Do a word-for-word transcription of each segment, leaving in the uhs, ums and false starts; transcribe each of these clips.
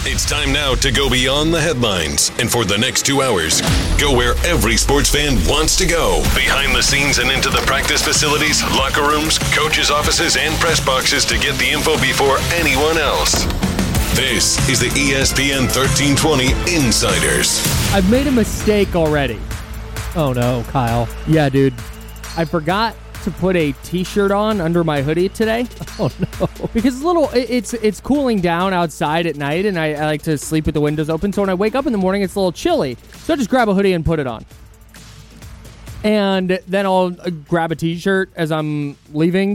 It's time now to go beyond the headlines. And for the next two hours, go where every sports fan wants to go. Behind the scenes and into the practice facilities, locker rooms, coaches' offices, and press boxes to get the info before anyone else. This is the E S P N thirteen twenty Insiders. I've made a mistake already. Oh no, Kyle. Yeah, dude. I forgot to put a t-shirt on under my hoodie today. Oh no. Because it's a little it's it's cooling down outside at night, and I, I like to sleep with the windows open. So when I wake up in the morning, it's a little chilly. So I just grab a hoodie and put it on. And then I'll uh, grab a t-shirt as I'm leaving,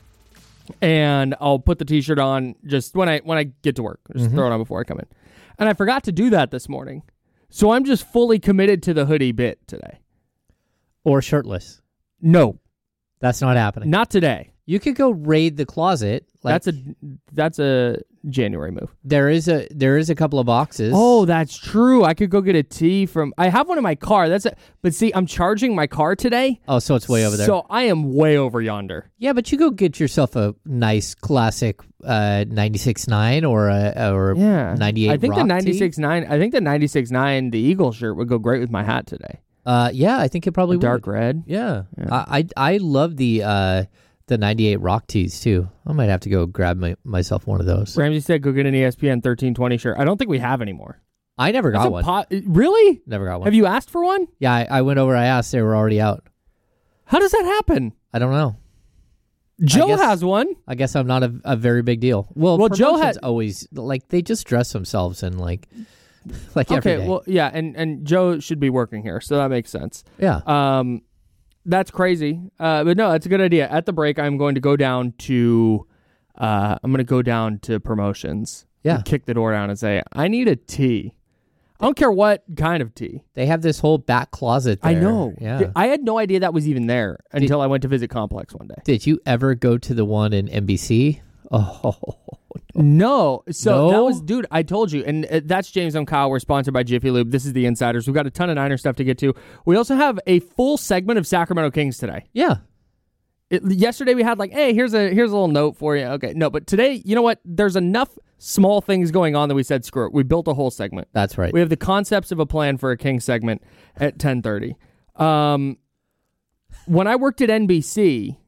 and I'll put the t-shirt on just when I when I get to work. Just mm-hmm. throw it on before I come in. And I forgot to do that this morning. So I'm just fully committed to the hoodie bit today. Or shirtless. No. That's not happening. Not today. You could go raid the closet. Like, that's a that's a January move. There is a there is a couple of boxes. Oh, that's true. I could go get a tee from. I have one in my car. That's a, but see, I'm charging my car today. Oh, so it's way over there. So I am way over yonder. Yeah, but you go get yourself a nice classic uh, ninety-six point nine or a or yeah. ninety-eight. I think Rock the ninety-six tee. point nine. I think the ninety-six point nine, the Eagle shirt would go great with my hat today. Uh, yeah, I think it probably a dark would. red. Yeah, yeah. I, I I love the uh the ninety-eight Rock tees too. I might have to go grab my, myself one of those. Ramsey said, "Go get an E S P N thirteen twenty shirt." I don't think we have anymore. I never got one. Po- really? Never got one. Have you asked for one? Yeah, I, I went over. I asked. They were already out. How does that happen? I don't know. Joe guess, has one. I guess I'm not a, a very big deal. Well, well Joe has always like they just dress themselves in like. Like okay, every day. well, yeah, and, and Joe should be working here, so that makes sense. Yeah. Um, that's crazy. Uh, but no, that's a good idea. At the break, I'm going to go down to, uh, I'm going to go down to promotions. Yeah. Kick the door down and say, I need a tea. I don't care what kind of tea. They have this whole back closet there. I know. Yeah. I had no idea that was even there Did, until I went to visit Complex one day. Did you ever go to the one in N B C? Oh, no. So no? that was, dude, I told you. And uh, that's James and Kyle. We're sponsored by Jiffy Lube. This is the Insiders. We've got a ton of Niner stuff to get to. We also have a full segment of Sacramento Kings today. Yeah. It, yesterday we had like, hey, here's a here's a little note for you. Okay. No, but today, you know what? There's enough small things going on that we said, screw it. We built a whole segment. That's right. We have the concepts of a plan for a Kings segment at ten thirty. Um, when I worked at N B C...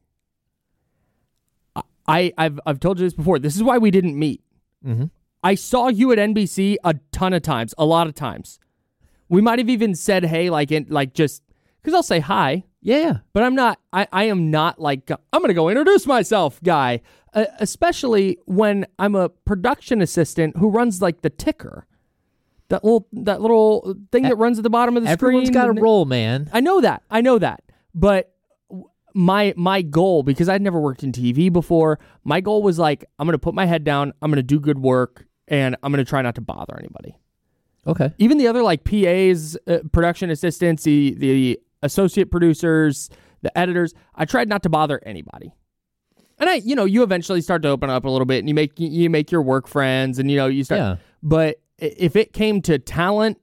I, I've I've told you this before. This is why we didn't meet. Mm-hmm. I saw you at N B C a ton of times, a lot of times. We might have even said, hey, like, in, like just, because I'll say hi. Yeah. But I'm not, I, I am not like, I'm going to go introduce myself guy, uh, especially when I'm a production assistant who runs like the ticker. That little that little thing that runs at the bottom of the Everyone's screen. Everyone's got a role, man. I know that. I know that. But My my goal, because I'd never worked in T V before, my goal was like, I'm going to put my head down, I'm going to do good work, and I'm going to try not to bother anybody. Okay. Even the other like P As, uh, production assistants, the, the associate producers, the editors, I tried not to bother anybody. And I, you know, you eventually start to open up a little bit, and you make you make your work friends, and you know, you start. Yeah. But if it came to talent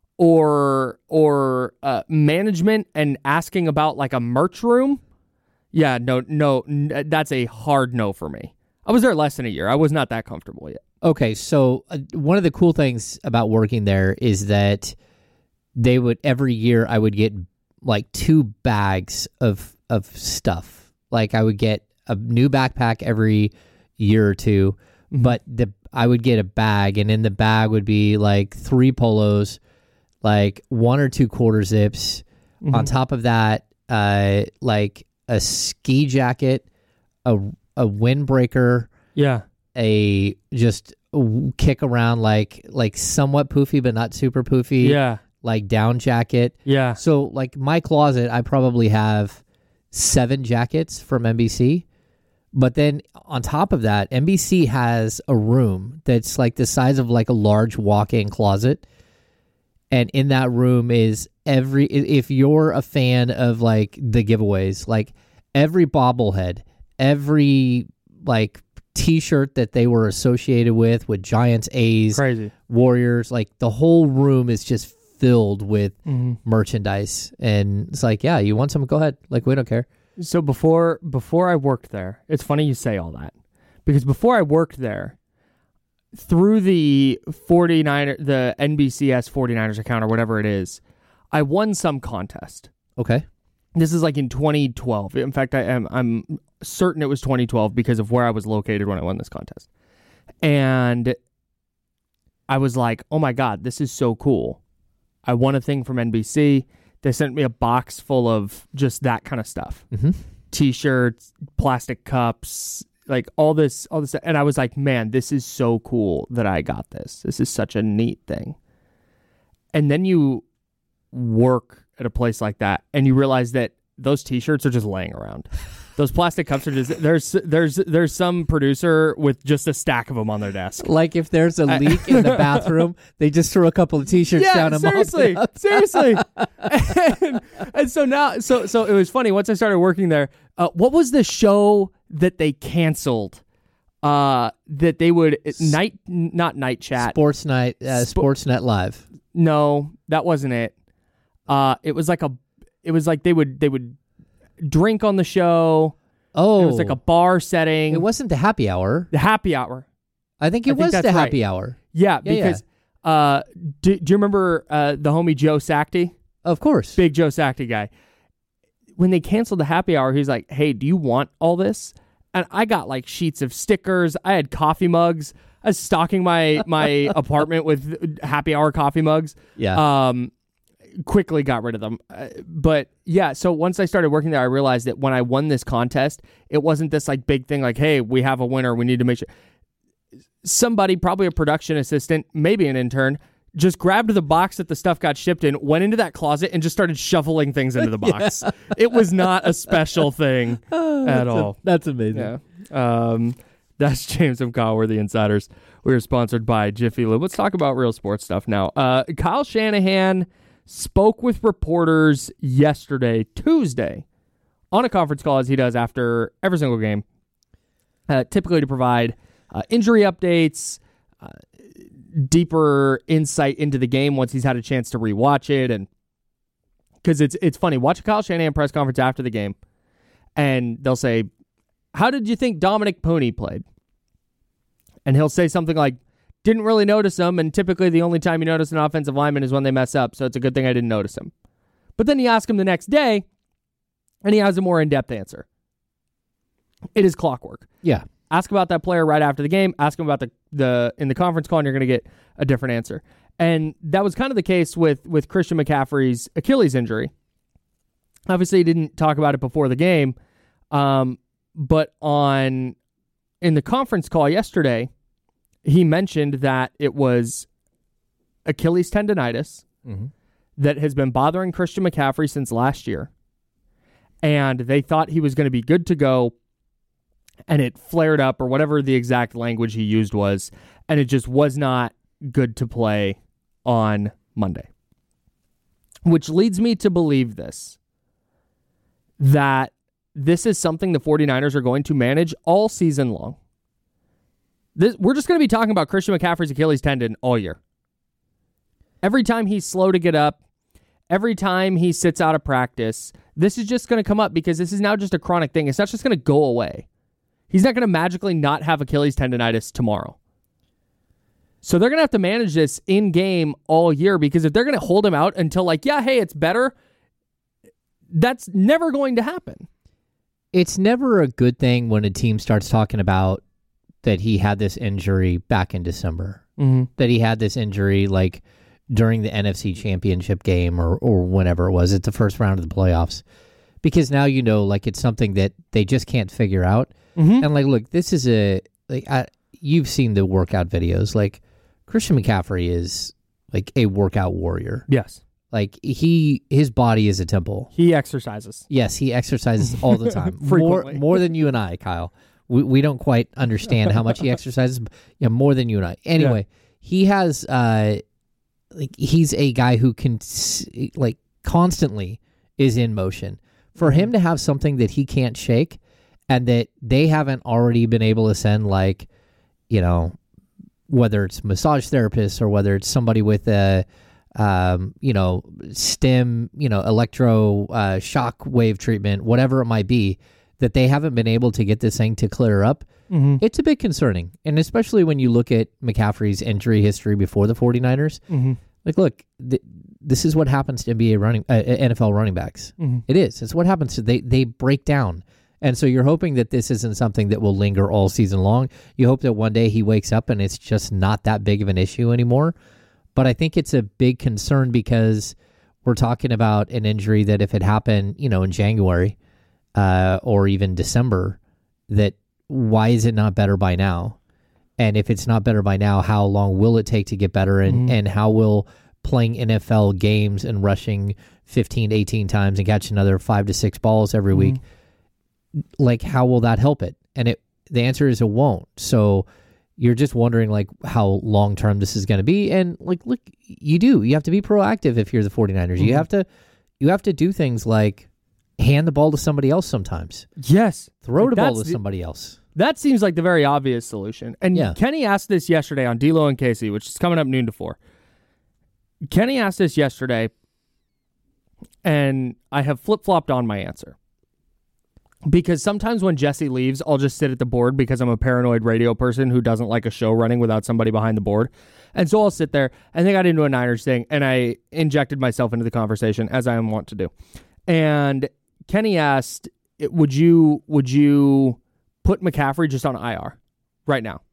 or or uh, management and asking about like a merch room. Yeah, no, no, n- that's a hard no for me. I was there less than a year. I was not that comfortable yet. Okay, so uh, one of the cool things about working there is that they would, every year I would get like two bags of of stuff. Like I would get a new backpack every year or two, mm-hmm. but the I would get a bag, and in the bag would be like three polos, like one or two quarter zips. Mm-hmm. On top of that, uh, like a ski jacket, a a windbreaker, yeah, a just kick around like like somewhat poofy but not super poofy, yeah, like down jacket, yeah. So like my closet, I probably have seven jackets from N B C, but then on top of that, N B C has a room that's like the size of like a large walk-in closet, and in that room is every, if you're a fan of like the giveaways, like every bobblehead, every like t-shirt that they were associated with, with Giants, A's, crazy Warriors, like the whole room is just filled with mm-hmm. merchandise. And it's like, yeah, you want some? Go ahead. Like, we don't care. So before before I worked there, it's funny you say all that, because before I worked there, through the 49er, the N B C S 49ers account or whatever it is, I won some contest. Okay. This is like in twenty twelve. In fact, I am I'm certain it was twenty twelve because of where I was located when I won this contest. And I was like, "Oh my god, this is so cool. I won a thing from N B C. They sent me a box full of just that kind of stuff. Mm-hmm. T-shirts, plastic cups, like all this all this and I was like, "Man, this is so cool that I got this. This is such a neat thing." And then you work at a place like that and you realize that those T-shirts are just laying around. Those plastic cups are just there's there's there's some producer with just a stack of them on their desk. Like if there's a leak in the bathroom, they just throw a couple of T-shirts yeah, down and seriously, mop it up. seriously. and, and so now, so so it was funny once I started working there. Uh, what was the show that they canceled? Uh, that they would night not night chat Sports Night, uh, Sp- Sportsnet Live. No, that wasn't it. Uh, it was like a, it was like they would they would drink on the show. Oh, it was like a bar setting. It wasn't the happy hour. The happy hour. I think it I think was that's the happy right. hour. Yeah, Yeah, because uh, do, do you remember uh, the homie Joe Sackey? Of course. Big Joe Sackey guy. When they canceled the happy hour, he's like, "Hey, do you want all this?" And I got like sheets of stickers. I had coffee mugs. I was stocking my my apartment with happy hour coffee mugs. Yeah. Um, quickly got rid of them. Uh, but yeah, so once I started working there, I realized that when I won this contest, it wasn't this like big thing like, "Hey, we have a winner. We need to make sure." Somebody, probably a production assistant, maybe an intern, just grabbed the box that the stuff got shipped in, went into that closet, and just started shoveling things into the box. Yeah. It was not a special thing oh, at that's all. A, that's amazing. Yeah. Um, that's James and Kyle. We're the Insiders. We are sponsored by Jiffy Lube. Let's talk about real sports stuff now. Uh, Kyle Shanahan spoke with reporters yesterday, Tuesday, on a conference call, as he does after every single game, uh, typically to provide uh, injury updates, uh, deeper insight into the game once he's had a chance to rewatch it. And because it's it's funny, watch a Kyle Shanahan press conference after the game, and they'll say, "How did you think Dominic Puni played?" And he'll say something like, "Didn't really notice him, and typically the only time you notice an offensive lineman is when they mess up, so it's a good thing I didn't notice him." But then you ask him the next day, and he has a more in-depth answer. It is clockwork. Yeah. Ask about that player right after the game. Ask him about the, the in the conference call, and you're going to get a different answer. And that was kind of the case with, with Christian McCaffrey's Achilles injury. Obviously, he didn't talk about it before the game, um, but on in the conference call yesterday, he mentioned that it was Achilles tendonitis mm-hmm. that has been bothering Christian McCaffrey since last year. And they thought he was going to be good to go, and it flared up, or whatever the exact language he used was, and it just was not good to play on Monday. Which leads me to believe this, that this is something the 49ers are going to manage all season long. This, we're just going to be talking about Christian McCaffrey's Achilles tendon all year. Every time he's slow to get up, every time he sits out of practice, this is just going to come up because this is now just a chronic thing. It's not just going to go away. He's not going to magically not have Achilles tendonitis tomorrow. So they're going to have to manage this in-game all year, because if they're going to hold him out until like, yeah, hey, it's better, that's never going to happen. It's never a good thing when a team starts talking about that he had this injury back in December, mm-hmm. that he had this injury like during the N F C Championship game or, or whenever it was. It's the first round of the playoffs. Because now you know, like, it's something that they just can't figure out. Mm-hmm. And, like, look, this is a, like, I, you've seen the workout videos. Like, Christian McCaffrey is, like, a workout warrior. Yes. Like, he, his body is a temple. He exercises. Yes, he exercises all the time. Frequently. More, more than you and I, Kyle. We, we don't quite understand how much he exercises. But yeah, more than you and I. Anyway, yeah. he has, uh, like, he's a guy who can, like, constantly is in motion. For him to have something that he can't shake, and that they haven't already been able to send, like, you know, whether it's massage therapists or whether it's somebody with a, um, you know, stem, you know, electro uh, shock wave treatment, whatever it might be, that they haven't been able to get this thing to clear up, mm-hmm. it's a bit concerning. And especially when you look at McCaffrey's injury history before the 49ers. Mm-hmm. Like, look, th- this is what happens to N B A running, uh, N F L running backs. Mm-hmm. It is. It's what happens to they they break down. And so you're hoping that this isn't something that will linger all season long. You hope that one day he wakes up and it's just not that big of an issue anymore. But I think it's a big concern because we're talking about an injury that if it happened, you know, in January uh, or even December, that why is it not better by now? And if it's not better by now, how long will it take to get better? And, Mm-hmm. and how will playing N F L games and rushing fifteen, eighteen times and catch another five to six balls every Mm-hmm. week, like how will that help it? And it the answer is it won't. So you're just wondering like how long term this is going to be. And like, look, you do. You have to be proactive if you're the 49ers. Mm-hmm. You have to you have to do things like hand the ball to somebody else sometimes. Yes. Throw the ball That's to the- somebody else. That seems like the very obvious solution. And Yeah. Kenny asked this yesterday on D'Lo and Casey, which is coming up noon to four. Kenny asked this yesterday, and I have flip-flopped on my answer. Because sometimes when Jesse leaves, I'll just sit at the board because I'm a paranoid radio person who doesn't like a show running without somebody behind the board. And so I'll sit there, and they got into a Niners thing, and I injected myself into the conversation, as I am wont to do. And Kenny asked, would you would you put McCaffrey just on I R right now?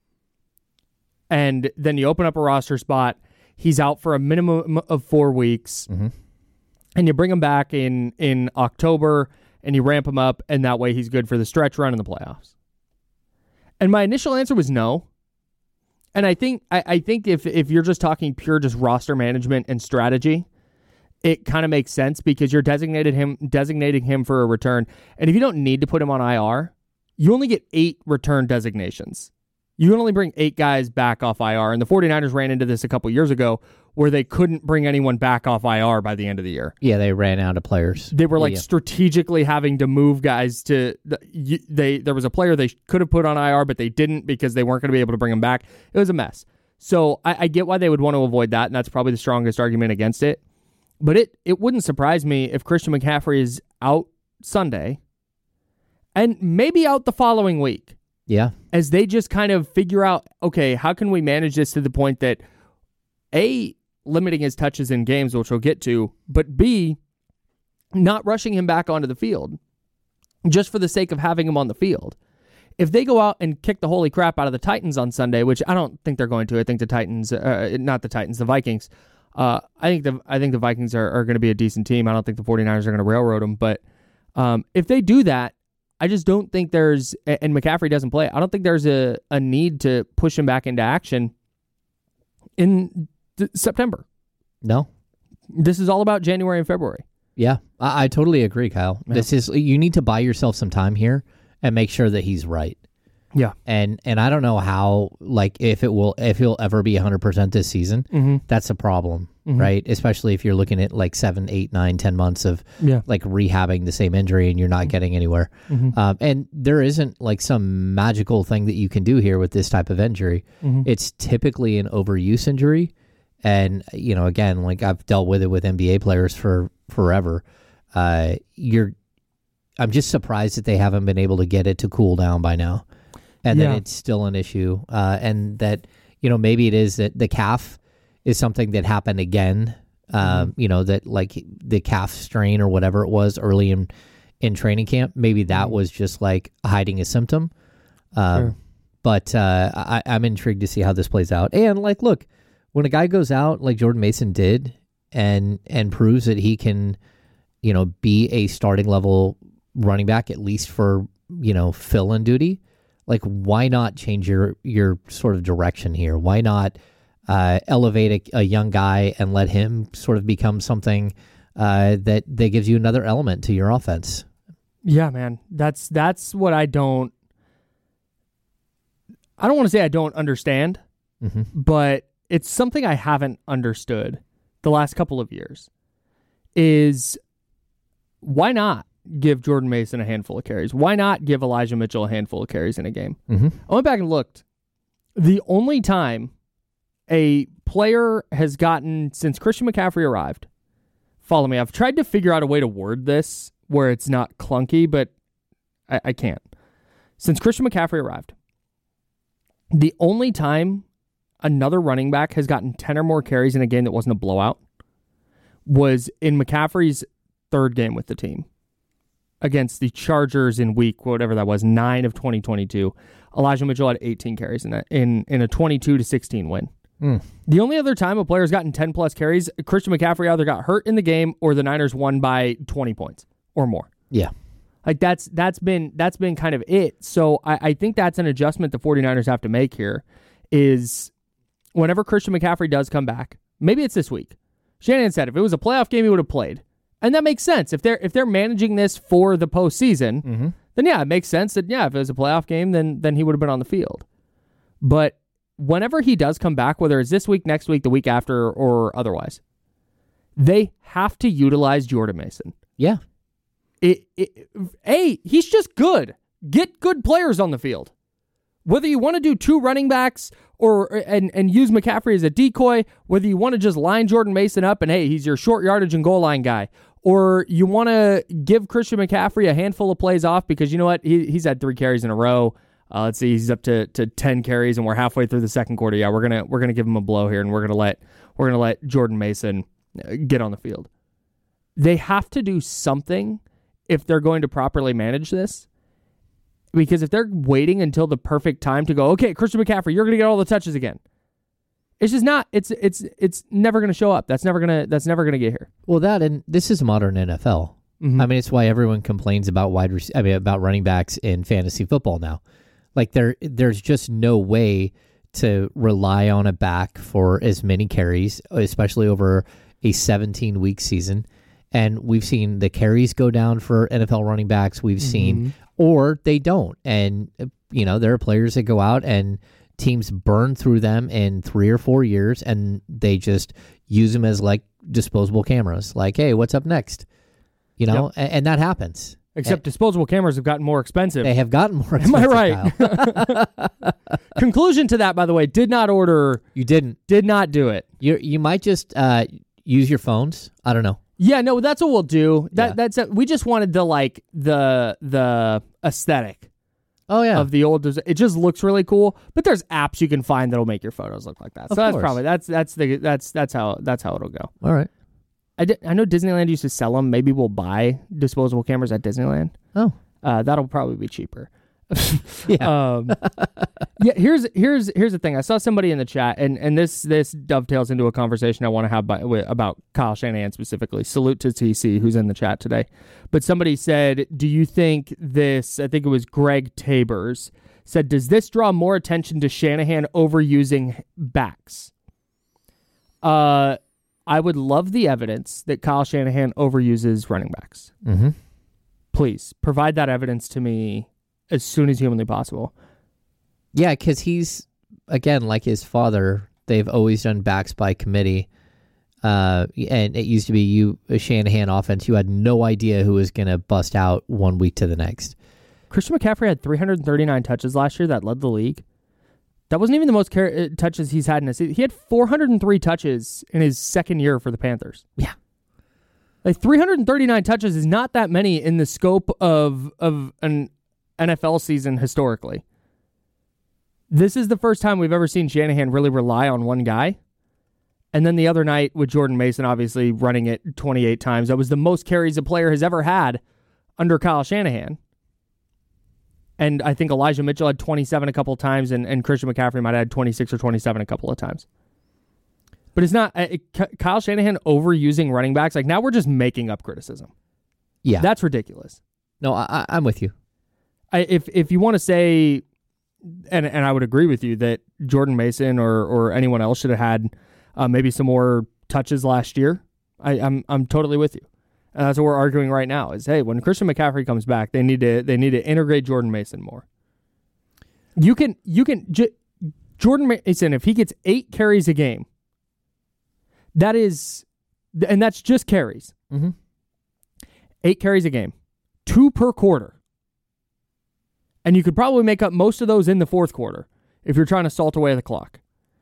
And then you open up a roster spot. He's out for a minimum of four weeks. Mm-hmm. And you bring him back in, in October, and you ramp him up, and that way he's good for the stretch run in the playoffs. And my initial answer was no. And I think I, I think if if you're just talking pure just roster management and strategy, it kind of makes sense because you're designated him designating him for a return. And if you don't need to put him on I R, you only get eight return designations. You can only bring eight guys back off I R. And the 49ers ran into this a couple years ago where they couldn't bring anyone back off I R by the end of the year. Yeah, they ran out of players. They were like yeah. strategically having to move guys to they. There was a player they could have put on I R, but they didn't because they weren't going to be able to bring him back. It was a mess. So I, I get why they would want to avoid that, and that's probably the strongest argument against it. But it it wouldn't surprise me if Christian McCaffrey is out Sunday and maybe out the following week. Yeah. As they just kind of figure out, okay, how can we manage this to the point that A, limiting his touches in games, which we'll get to, but B, not rushing him back onto the field just for the sake of having him on the field. If they go out and kick the holy crap out of the Titans on Sunday, which I don't think they're going to, I think the Titans, uh, not the Titans, the Vikings, uh, I think the I think the Vikings are, are going to be a decent team. I don't think the 49ers are going to railroad them, but um, if they do that, I just don't think there's, and McCaffrey doesn't play, I don't think there's a, a need to push him back into action in th- September. No. This is all about January and February. Yeah, I, I totally agree, Kyle. Yeah. This is you need to buy yourself some time here and make sure that he's right. Yeah. And and I don't know how, like, if it will, if he'll ever be one hundred percent this season. Mm-hmm. That's a problem, Mhm. right? Especially if you're looking at like seven, eight, nine, ten months of Yeah. like rehabbing the same injury and you're not getting anywhere. Mhm. Um, and there isn't like some magical thing that you can do here with this type of injury. Mhm. It's typically an overuse injury. And, you know, again, like I've dealt with it with N B A players for forever. Uh, you're, I'm just surprised that they haven't been able to get it to cool down by now. And Yeah. that it's still an issue. Uh, and that, you know, maybe it is that the calf is something that happened again. Um, Mm-hmm. You know, that like the calf strain or whatever it was early in, in training camp, maybe that Mhm. was just like hiding a symptom. Um, Sure. But uh, I, I'm intrigued to see how this plays out. And like, look, when a guy goes out like Jordan Mason did and and proves that he can, you know, be a starting level running back, at least for, you know, fill-in duty, like why not change your, your sort of direction here? Why not uh, elevate a, a young guy and let him sort of become something uh, that, that gives you another element to your offense? Yeah, man. That's that's what I don't I don't want to say I don't understand, Mm-hmm. but it's something I haven't understood the last couple of years. Is why not give Jordan Mason a handful of carries? Why not give Elijah Mitchell a handful of carries in a game? Mm-hmm. I went back and looked. The only time a player has gotten, since Christian McCaffrey arrived, follow me, I've tried to figure out a way to word this where it's not clunky, but I, I can't. Since Christian McCaffrey arrived, the only time another running back has gotten ten or more carries in a game that wasn't a blowout was in McCaffrey's third game with the team against the Chargers in week, whatever that was, nine of twenty twenty-two. Elijah Mitchell had eighteen carries in a, in, in a twenty-two to sixteen win. Mm. The only other time a player's gotten ten plus carries, Christian McCaffrey either got hurt in the game or the Niners won by twenty points or more. Yeah. Like that's that's been that's been kind of it. So I, I think that's an adjustment the 49ers have to make here is whenever Christian McCaffrey does come back, maybe it's this week. Shanahan said if it was a playoff game, he would have played. And that makes sense. If they're if they're managing this for the postseason, mm-hmm. then yeah, it makes sense that yeah, if it was a playoff game, then then he would have been on the field. But whenever he does come back, whether it's this week, next week, the week after, or otherwise, they have to utilize Jordan Mason. Yeah. It, it, A, he's just good. Get good players on the field. Whether you want to do two running backs or and, and use McCaffrey as a decoy, whether you want to just line Jordan Mason up and, hey, he's your short yardage and goal line guy, or you want to give Christian McCaffrey a handful of plays off because, you know what, he, he's had three carries in a row. Uh, let's see, he's up to, to ten carries and we're halfway through the second quarter. Yeah, we're gonna we're gonna give him a blow here and we're gonna let we're gonna let Jordan Mason get on the field. They have to do something if they're going to properly manage this. Because if they're waiting until the perfect time to go, okay, Christian McCaffrey, you're going to get all the touches again. It's just not. It's it's it's never going to show up. That's never gonna that's never gonna get here. Well, that and this is modern N F L. Mm-hmm. I mean, it's why everyone complains about wide. Rec- I mean, about running backs in fantasy football now. Like there, there's just no way to rely on a back for as many carries, especially over a seventeen week season. And we've seen the carries go down for N F L running backs. We've mm-hmm. seen, or they don't. And, you know, there are players that go out and teams burn through them in three or four years and they just use them as like disposable cameras. Like, hey, what's up next? You know, yep. and, and that happens. Except and disposable cameras have gotten more expensive. They have gotten more expensive. Am I right? Conclusion to that, by the way, did not order. You didn't. Did not do it. You you might just uh, use your phones. I don't know. Yeah, no, that's what we'll do. That yeah. that's a, we just wanted the like the the aesthetic. Oh yeah, of the old. It just looks really cool. But there's apps you can find that'll make your photos look like that. Of so that's course. probably that's that's the that's that's how that's how it'll go. All right. I did, I know Disneyland used to sell them. Maybe we'll buy disposable cameras at Disneyland. Oh, uh, that'll probably be cheaper. yeah. um, yeah. Here's here's here's the thing. I saw somebody in the chat, and, and this this dovetails into a conversation I want to have by, with, about Kyle Shanahan specifically. Salute to T C who's in the chat today. But somebody said, "Do you think this?" I think it was Greg Tabers said, "Does this draw more attention to Shanahan overusing backs?" Uh, I would love the evidence that Kyle Shanahan overuses running backs. Mm-hmm. Please provide that evidence to me as soon as humanly possible. Yeah, because he's, again, like his father, they've always done backs by committee. Uh, and it used to be you, a Shanahan offense, you had no idea who was going to bust out one week to the next. Christian McCaffrey had three hundred thirty-nine touches last year. That led the league. That wasn't even the most car- touches he's had in a season. He had four hundred three touches in his second year for the Panthers. Yeah. Like three hundred thirty-nine touches is not that many in the scope of of an N F L season historically. This is the first time we've ever seen Shanahan really rely on one guy. And then the other night with Jordan Mason obviously running it twenty-eight times. That was the most carries a player has ever had under Kyle Shanahan. And I think Elijah Mitchell had twenty-seven a couple of times, and, and Christian McCaffrey might have had twenty-six or twenty-seven a couple of times. But it's not uh, it, Kyle Shanahan overusing running backs. Like now we're just making up criticism. Yeah. That's ridiculous. No, I, I'm with you. I, if if you want to say, and and I would agree with you that Jordan Mason or or anyone else should have had uh, maybe some more touches last year. I, I'm I'm totally with you. And that's what we're arguing right now is, hey, when Christian McCaffrey comes back, they need to they need to integrate Jordan Mason more. You can you can J- Jordan Mason, if he gets eight carries a game, that is, and that's just carries. Mm-hmm. Eight carries a game, two per quarter, and you could probably make up most of those in the fourth quarter if you're trying to salt away the clock.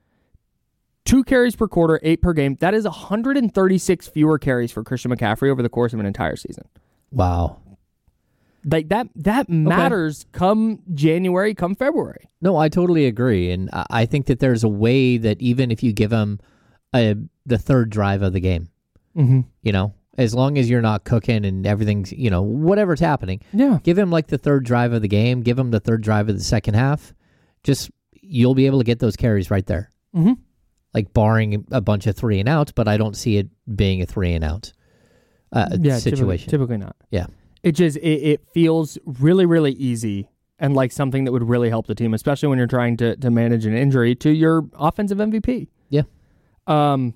Two carries per quarter, eight per game. That is one hundred thirty-six fewer carries for Christian McCaffrey over the course of an entire season. Wow. Like that that matters okay. come January, come February. No, I totally agree. And I think that there's a way that even if you give him a, the third drive of the game, mm-hmm. you know, as long as you're not cooking and everything's, you know, whatever's happening, yeah. give him like the third drive of the game, give him the third drive of the second half. Just, you'll be able to get those carries right there. Mm-hmm. Like barring a bunch of three and outs, but I don't see it being a three and out uh, yeah, situation. Typically, typically not. Yeah. It just, it, it feels really, really easy and like something that would really help the team, especially when you're trying to, to manage an injury to your offensive M V P. Yeah. Um.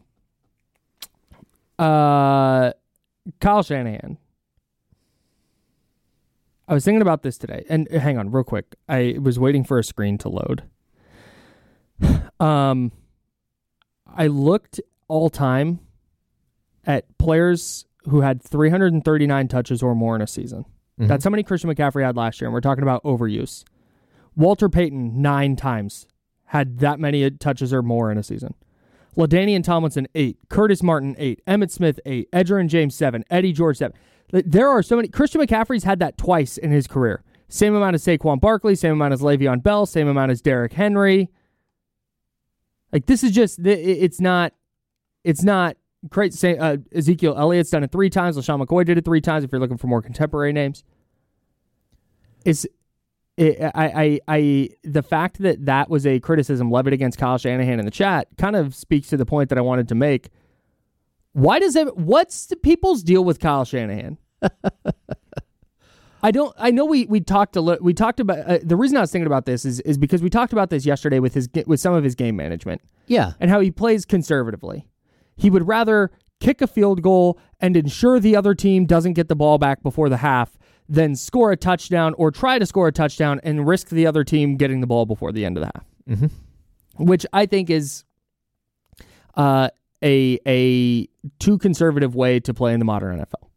Uh, Kyle Shanahan. I was thinking about this today, and hang on real quick. I was waiting for a screen to load. Um, I looked all time at players who had three hundred thirty-nine touches or more in a season. Mm-hmm. That's how many Christian McCaffrey had last year, and we're talking about overuse. Walter Payton, nine times, had that many touches or more in a season. LaDainian Tomlinson, eight. Curtis Martin, eight. Emmitt Smith, eight. Edgerrin James, seven. Eddie George, seven. There are so many. Christian McCaffrey's had that twice in his career. Same amount as Saquon Barkley, same amount as Le'Veon Bell, same amount as Derrick Henry. Like, this is just, it's not, it's not great. Say, uh, Ezekiel Elliott's done it three times. LaShawn McCoy did it three times if you're looking for more contemporary names. It's, it, I, I, I, the fact that that was a criticism levied against Kyle Shanahan in the chat kind of speaks to the point that I wanted to make. Why does it, what's the people's deal with Kyle Shanahan? I don't. I know we we talked a little. We talked about uh, the reason I was thinking about this is is because we talked about this yesterday with his with some of his game management. Yeah, and how he plays conservatively. He would rather kick a field goal and ensure the other team doesn't get the ball back before the half than score a touchdown or try to score a touchdown and risk the other team getting the ball before the end of the half. Mm-hmm. Which I think is uh, a a too conservative way to play in the modern N F L.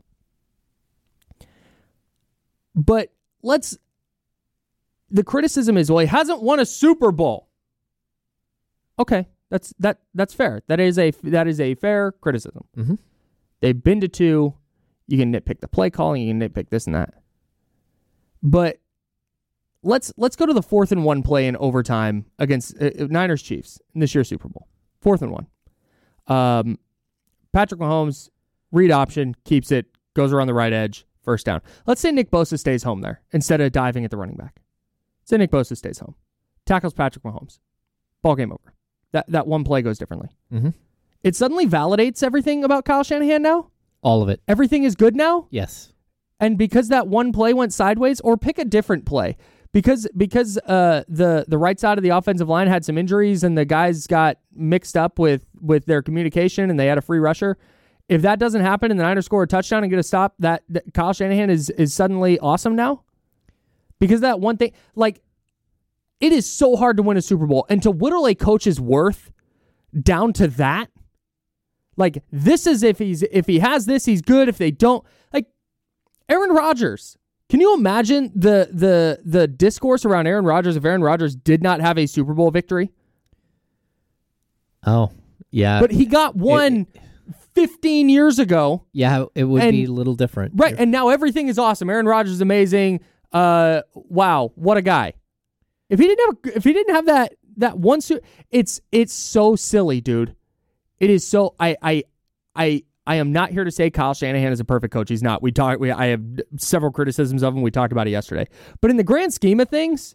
But let's, the criticism is, well, he hasn't won a Super Bowl. Okay, that's that that's fair. That is a that is a fair criticism. Mm-hmm. They've been to two. You can nitpick the play calling, you can nitpick this and that. But let's let's go to the fourth and one play in overtime against uh, Niners Chiefs in this year's Super Bowl. Fourth and one. Um, Patrick Mahomes, read option, keeps it, goes around the right edge. First down. Let's say Nick Bosa stays home there instead of diving at the running back. Say Nick Bosa stays home. Tackles Patrick Mahomes. Ball game over. That that one play goes differently. Mm-hmm. It suddenly validates everything about Kyle Shanahan now? All of it. Everything is good now? Yes. And because that one play went sideways, or pick a different play. Because because uh, the, the right side of the offensive line had some injuries and the guys got mixed up with, with their communication and they had a free rusher. If that doesn't happen and the Niners score a touchdown and get a stop, that, that Kyle Shanahan is is suddenly awesome now? Because that one thing, like, it is so hard to win a Super Bowl. And to whittle a coach's worth down to that, like, this is if he's if he has this, he's good. If they don't, like, Aaron Rodgers. Can you imagine the the the discourse around Aaron Rodgers if Aaron Rodgers did not have a Super Bowl victory? Oh, yeah. But he got one... It, fifteen years ago. Yeah, it would and, be a little different. Right, and now everything is awesome. Aaron Rodgers is amazing. Uh, wow, what a guy. If he didn't have if he didn't have that that one suit, it's it's so silly, dude. It is so I I I I am not here to say Kyle Shanahan is a perfect coach. He's not. We talk we I have several criticisms of him. We talked about it yesterday. But in the grand scheme of things,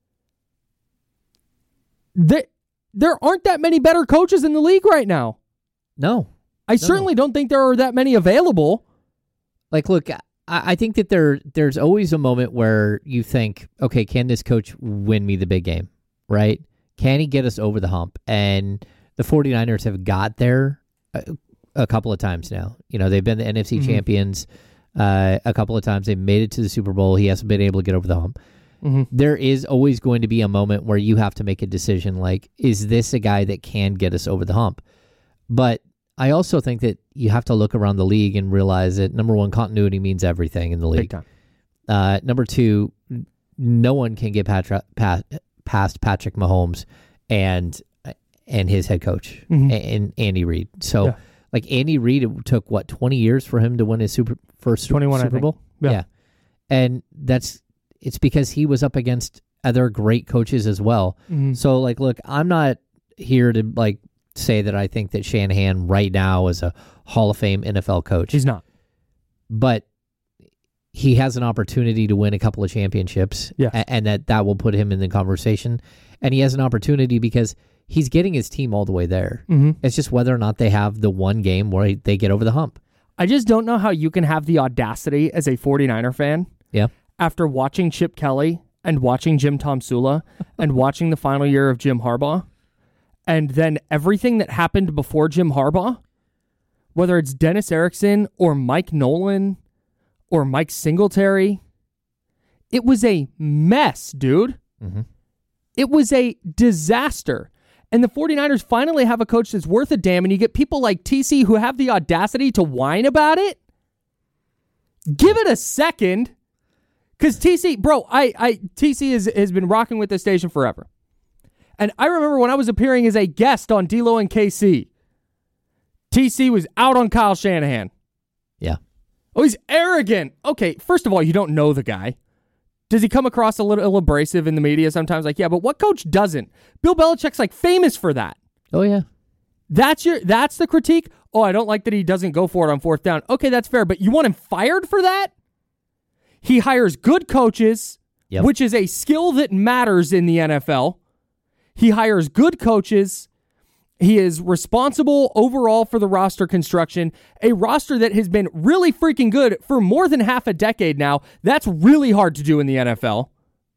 there there aren't that many better coaches in the league right now. No. I no. certainly don't think there are that many available. Like, look, I, I think that there there's always a moment where you think, okay, can this coach win me the big game, right? Can he get us over the hump? And the 49ers have got there a, a couple of times now. You know, they've been the N F C mm-hmm. champions uh, a couple of times. They've made it to the Super Bowl. He hasn't been able to get over the hump. Mm-hmm. There is always going to be a moment where you have to make a decision like, is this a guy that can get us over the hump? But I also think that you have to look around the league and realize that, number one, continuity means everything in the league. Big time. Uh, number two, no one can get Patra- pa- past Patrick Mahomes and and his head coach, mm-hmm. and Andy Reid. So, yeah. like, Andy Reid, it took, what, twenty years for him to win his super first twenty-one, Super Bowl? Yeah. yeah. And that's it's because he was up against other great coaches as well. Mm-hmm. So, like, look, I'm not here to, like, say that I think that Shanahan right now is a Hall of Fame N F L coach. He's not. But he has an opportunity to win a couple of championships, yes. a- and that, that will put him in the conversation. And he has an opportunity because he's getting his team all the way there. Mm-hmm. It's just whether or not they have the one game where they get over the hump. I just don't know how you can have the audacity as a 49er fan Yeah. after watching Chip Kelly and watching Jim Tomsula and watching the final year of Jim Harbaugh, and then everything that happened before Jim Harbaugh, whether it's Dennis Erickson or Mike Nolan or Mike Singletary, it was a mess, dude. Mm-hmm. It was a disaster. And the 49ers finally have a coach that's worth a damn, and you get people like T C who have the audacity to whine about it. Give it a second. Because T C, bro, I, I T C is, has been rocking with this station forever. And I remember when I was appearing as a guest on D-Lo and K C, T C was out on Kyle Shanahan. Yeah. Oh, he's arrogant. Okay, first of all, you don't know the guy. Does he come across a little abrasive in the media sometimes? Like, yeah, but what coach doesn't? Bill Belichick's like famous for that. Oh, yeah. That's your. That's the critique? Oh, I don't like that he doesn't go for it on fourth down. Okay, that's fair, but you want him fired for that? He hires good coaches, Yep. which is a skill that matters in the N F L. He hires good coaches. He is responsible overall for the roster construction, a roster that has been really freaking good for more than half a decade now. That's really hard to do in the N F L.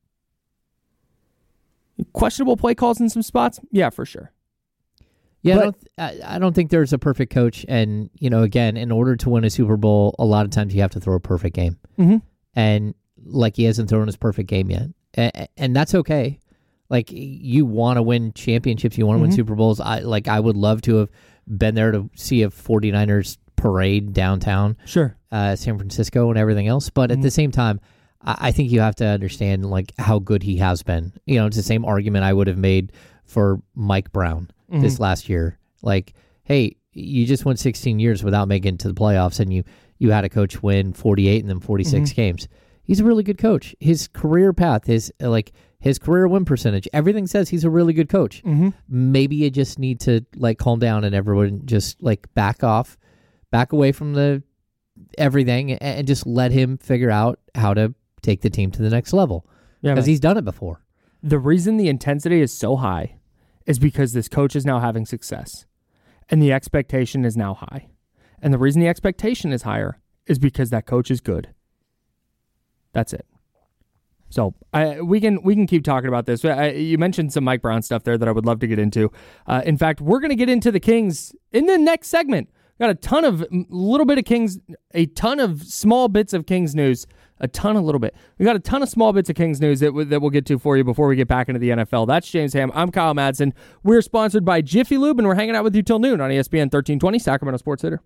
Questionable play calls in some spots? Yeah, for sure. Yeah, But- I, don't th- I, I don't think there's a perfect coach. And, you know, again, in order to win a Super Bowl, a lot of times you have to throw a perfect game. Mm-hmm. And, like, he hasn't thrown his perfect game yet. And, and that's okay. Like, you want to win championships, you want to Mm-hmm. win Super Bowls. I like I would love to have been there to see a 49ers parade downtown, Sure. uh, San Francisco and everything else. But Mm-hmm. at the same time, I, I think you have to understand, like, how good he has been. You know, it's the same argument I would have made for Mike Brown Mm-hmm. this last year. Like, hey, you just went sixteen years without making it to the playoffs, and you, you had a coach win forty-eight and then forty-six Mm-hmm. games. He's a really good coach. His career path, his, uh, like, his career win percentage, everything says he's a really good coach. Mm-hmm. Maybe you just need to, like, calm down and everyone just, like, back off, back away from the everything, and, and just let him figure out how to take the team to the next level. Yeah, Because man. he's done it before. The reason the intensity is so high is because this coach is now having success, and the expectation is now high. And the reason the expectation is higher is because that coach is good. That's it. So I, we can we can keep talking about this. I, you mentioned some Mike Brown stuff there that I would love to get into. Uh, in fact, we're going to get into the Kings in the next segment. Got a ton of little bit of Kings, a ton of small bits of Kings news, a ton of little bit. We got a ton of small bits of Kings news that, w- that we'll get to for you before we get back into the N F L. That's James Ham. I'm Kyle Madsen. We're sponsored by Jiffy Lube, and we're hanging out with you till noon on E S P N thirteen twenty, Sacramento Sports Hitter.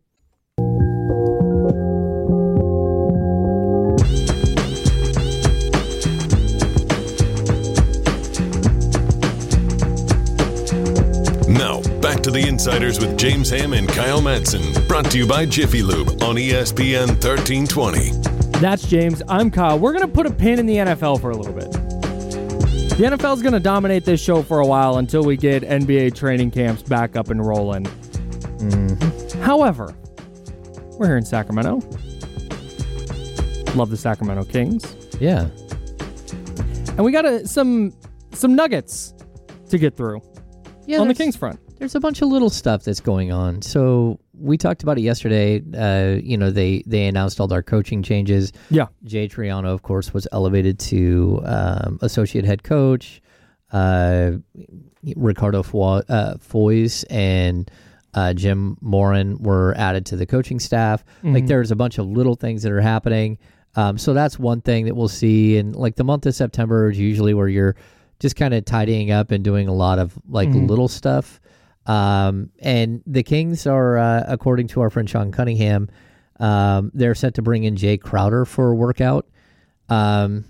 Now, back to the Insiders with James Ham and Kyle Madsen. Brought to you by Jiffy Lube on E S P N thirteen twenty. That's James. I'm Kyle. We're going to put a pin in the N F L for a little bit. The N F L is going to dominate this show for a while until we get N B A training camps back up and rolling. Mm-hmm. However, we're here in Sacramento. Love the Sacramento Kings. Yeah. And we got a, some some nuggets to get through Yeah, on the there's- Kings front. There's a bunch of little stuff that's going on. So we talked about it yesterday. Uh, you know, they, they announced all their coaching changes. Yeah. Jay Triano, of course, was elevated to um, associate head coach. Uh, Ricardo Fo- uh, Foyes and uh, Jim Morin were added to the coaching staff. Mm-hmm. Like, there's a bunch of little things that are happening. Um, so that's one thing that we'll see. And like the month of September is usually where you're just kind of tidying up and doing a lot of like Mhm. little stuff. Um, and the Kings are, uh, according to our friend Sean Cunningham, um, they're set to bring in Jay Crowder for a workout. Um,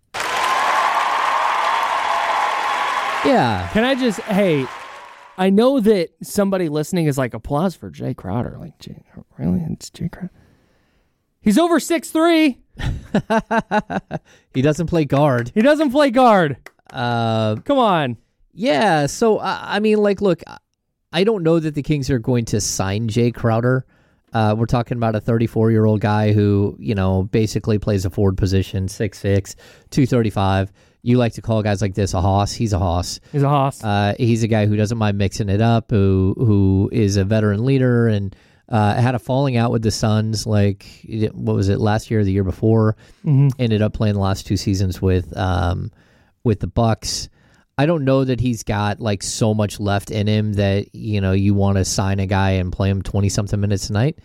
yeah. Can I just, hey, I know that somebody listening is like, applause for Jay Crowder. Like, Jay, really? It's Jay Crowder? He's over six three. He doesn't play guard. He doesn't play guard. Uh, Come on. yeah, so, uh, I mean, like, look, I don't know that the Kings are going to sign Jay Crowder. Uh, we're talking about a thirty-four-year-old guy who, you know, basically plays a forward position, six six, two thirty-five. You like to call guys like this a hoss. He's a hoss. He's a hoss. Uh, he's a guy who doesn't mind mixing it up, who who is a veteran leader and uh, had a falling out with the Suns, like, what was it, last year or the year before? Mm-hmm. Ended up playing the last two seasons with um, with the Bucks. I don't know that he's got like so much left in him that, you know, you want to sign a guy and play him twenty-something minutes a night.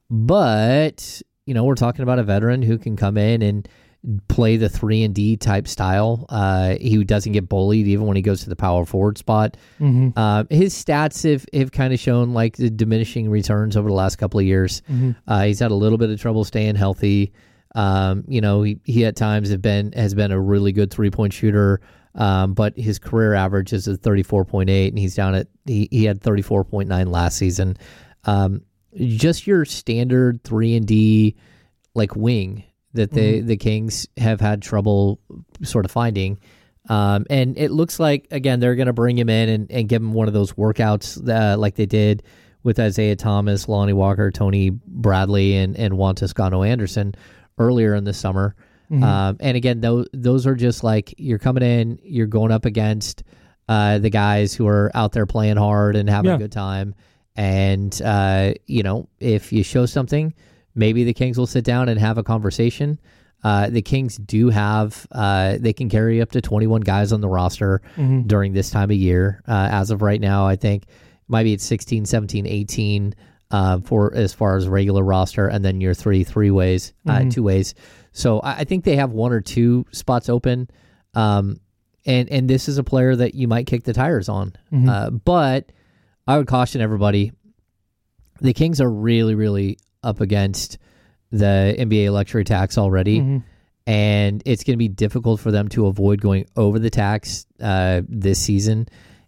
But, you know, we're talking about a veteran who can come in and play the three and D type style. Uh, he doesn't get bullied even when he goes to the power forward spot. Mm-hmm. Uh, his stats have, have kind of shown like the diminishing returns over the last couple of years. Mm-hmm. Uh, he's had a little bit of trouble staying healthy. Um, you know, he, he at times have been has been a really good three point shooter. Um, but his career average is at thirty-four point eight, and he's down at he, he had thirty-four point nine last season. Um, just your standard three and D like wing that the Mm-hmm. the Kings have had trouble sort of finding. Um, and it looks like again they're going to bring him in and, and give him one of those workouts uh, like they did with Isaiah Thomas, Lonnie Walker, Tony Bradley, and and Juan Toscano Anderson earlier in the summer. Mm-hmm. Um, and again, those those are just like you're coming in, you're going up against uh, the guys who are out there playing hard and having Yeah. a good time. And uh, you know, if you show something, maybe the Kings will sit down and have a conversation. Uh, the Kings do have uh, they can carry up to twenty-one guys on the roster Mm-hmm. during this time of year. Uh, as of right now, I think might be at sixteen, seventeen, eighteen uh, for as far as regular roster, and then your three three ways, Mm-hmm. uh, two ways. So I I think they have one or two spots open, um, and and this is a player that you might kick the tires on. Mm-hmm. Uh, but I would caution everybody: the Kings are really, really up against the N B A luxury tax already, Mm-hmm. and it's going to be difficult for them to avoid going over the tax uh, this season.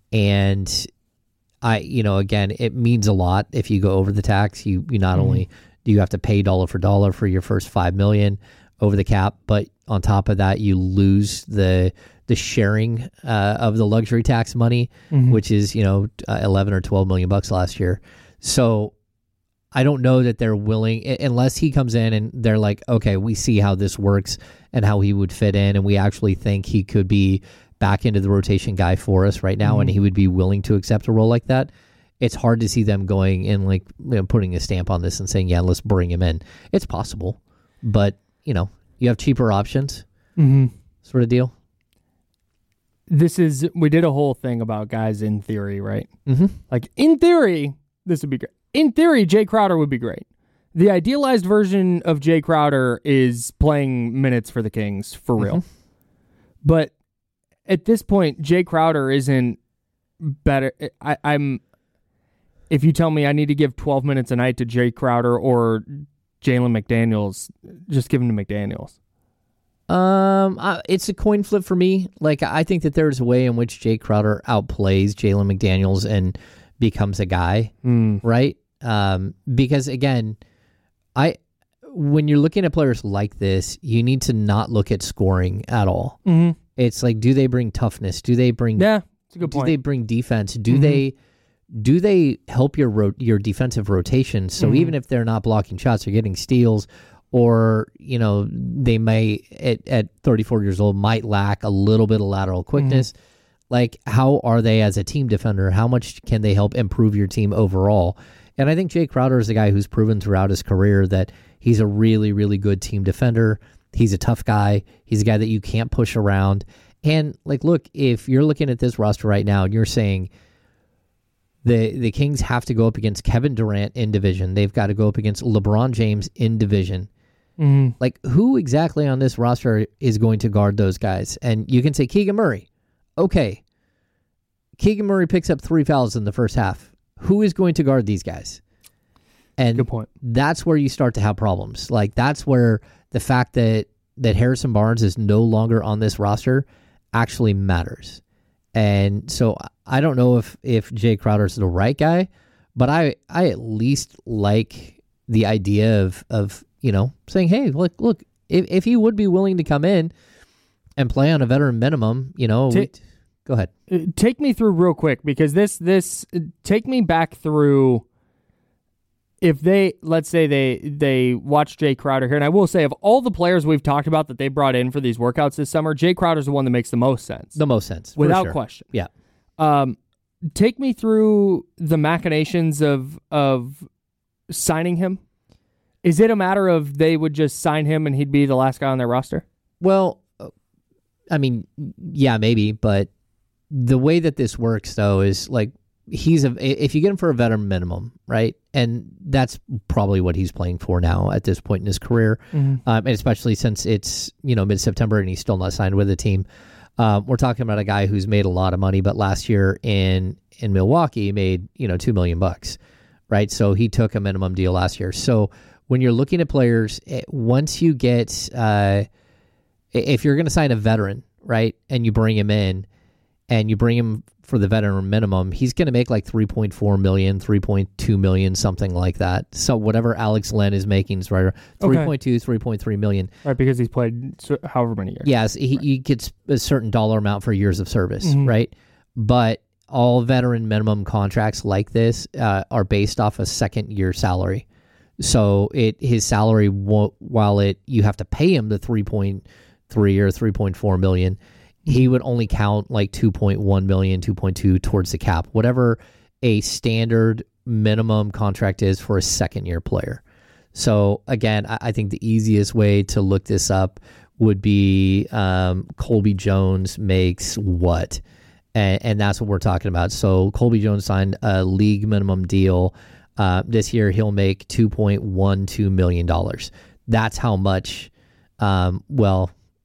And I, you know, again, it means a lot if you go over the tax. You you not Mm-hmm. only do you have to pay dollar for dollar for your first five million over the cap, but on top of that, you lose the the sharing uh, of the luxury tax money, Mm-hmm. which is you know uh, eleven or twelve million bucks last year. So I don't know that they're willing, unless he comes in and they're like, okay, we see how this works and how he would fit in, and we actually think he could be back into the rotation guy for us right now, Mm-hmm. and he would be willing to accept a role like that. It's hard to see them going and like you know, putting a stamp on this and saying, yeah, let's bring him in. It's possible, but you know, you have cheaper options, Mm-hmm. sort of deal. This is, we did a whole thing about guys in theory, right? Mm-hmm. Like, in theory, this would be great. In theory, Jay Crowder would be great. The idealized version of Jay Crowder is playing minutes for the Kings, for real. Mhm. But at this point, Jay Crowder isn't better. I, I'm. If you tell me I need to give twelve minutes a night to Jay Crowder or Jalen McDaniels, just give him to McDaniels. Um, uh, it's a coin flip for me. Like, I think that there's a way in which Jay Crowder outplays Jalen McDaniels and becomes a guy, Mm. right? Um, because again, I when you're looking at players like this, you need to not look at scoring at all. Mm-hmm. It's like, do they bring toughness? Do they bring Yeah, it's a good do point. they bring defense? Do Mhm. they do they help your ro- your defensive rotation? So Mhm. even if they're not blocking shots or getting steals, or you know they may at, at thirty-four years old might lack a little bit of lateral quickness. Like, how are they as a team defender? How much can they help improve your team overall? And I think Jay Crowder is a guy who's proven throughout his career that he's a really, really good team defender. He's a tough guy. He's a guy that you can't push around. And like, look, if you're looking at this roster right now and you're saying the the Kings have to go up against Kevin Durant in division, they've got to go up against LeBron James in division. Mm-hmm. Like, who exactly on this roster is going to guard those guys? And you can say Keegan Murray. Okay. Keegan Murray picks up three fouls in the first half. Who is going to guard these guys? And Good point. that's where you start to have problems. Like, that's where the fact that, that Harrison Barnes is no longer on this roster actually matters. And so I don't know if, if Jay Crowder's the right guy, but I, I at least like the idea of, of you know, saying, hey, look, look, if, if he would be willing to come in and play on a veteran minimum, you know, Ta- go ahead. Take me through real quick, because this, this, take me back through, if they, let's say they, they watch Jay Crowder here, and I will say, of all the players we've talked about that they brought in for these workouts this summer, Jay Crowder's the one that makes the most sense. The most sense. Without sure. question. Yeah. Um, take me through the machinations of of signing him. Is it a matter of they would just sign him and he'd be the last guy on their roster? Well, I mean, yeah, maybe, but the way that this works, though, is like he's a if you get him for a veteran minimum, right? And that's probably what he's playing for now at this point in his career, mm-hmm. um, and especially since it's you know mid-September and he's still not signed with the team. Um, we're talking about a guy who's made a lot of money, but last year in in Milwaukee made you know two million bucks, right? So he took a minimum deal last year. So when you're looking at players, it, once you get uh, if you're going to sign a veteran, right, and you bring him in, and you bring him for the veteran minimum, he's going to make like three point four million, three point two million, something like that. So whatever Alex Len is making is right, three point two, three point three million. Right, because he's played however many years. Yes, he, he gets a certain dollar amount for years of service, mm-hmm. right? But all veteran minimum contracts like this uh, are based off a second year salary. So it his salary, won't, while it you have to pay him the three point three or three point four million, he would only count like two point one million, two point two towards the cap, whatever a standard minimum contract is for a second year player. So again, I, I think the easiest way to look this up would be um, Colby Jones makes what? And, and that's what we're talking about. So Colby Jones signed a league minimum deal. Uh, this year he'll make two point one two million dollars. That's how much, um, well,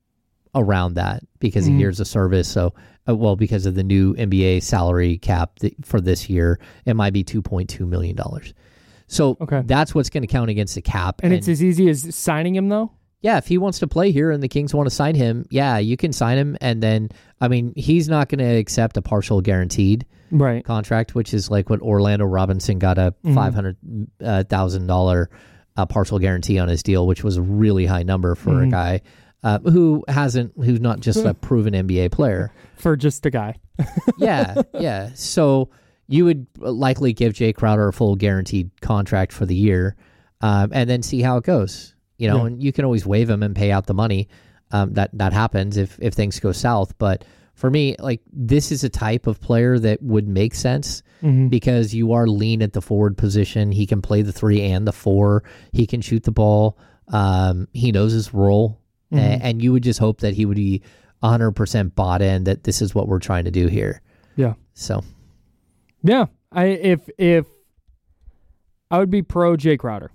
around that because mm-hmm. of years of service. So, uh, well, because of the new N B A salary cap th- for this year, it might be two point two million dollars. So okay. that's what's going to count against the cap. And, and it's as easy as signing him, though? Yeah, if he wants to play here and the Kings want to sign him, yeah, you can sign him. And then, I mean, he's not going to accept a partial guaranteed right. contract, which is like what Orlando Robinson got a mm-hmm. five hundred thousand dollars uh, partial guarantee on his deal, which was a really high number for mm-hmm. a guy uh, who hasn't, who's not just a proven N B A player. For just a guy. yeah, yeah. So you would likely give Jay Crowder a full guaranteed contract for the year um, and then see how it goes. You know, yeah. and you can always waive him and pay out the money. Um, that that happens if, if things go south. But for me, like this is a type of player that would make sense mm-hmm. because you are lean at the forward position. He can play the three and the four. He can shoot the ball. Um, he knows his role. Mm-hmm. And, and you would just hope that he would be one hundred percent bought in that this is what we're trying to do here. Yeah. So. Yeah. I if if I would be pro Jay Crowder.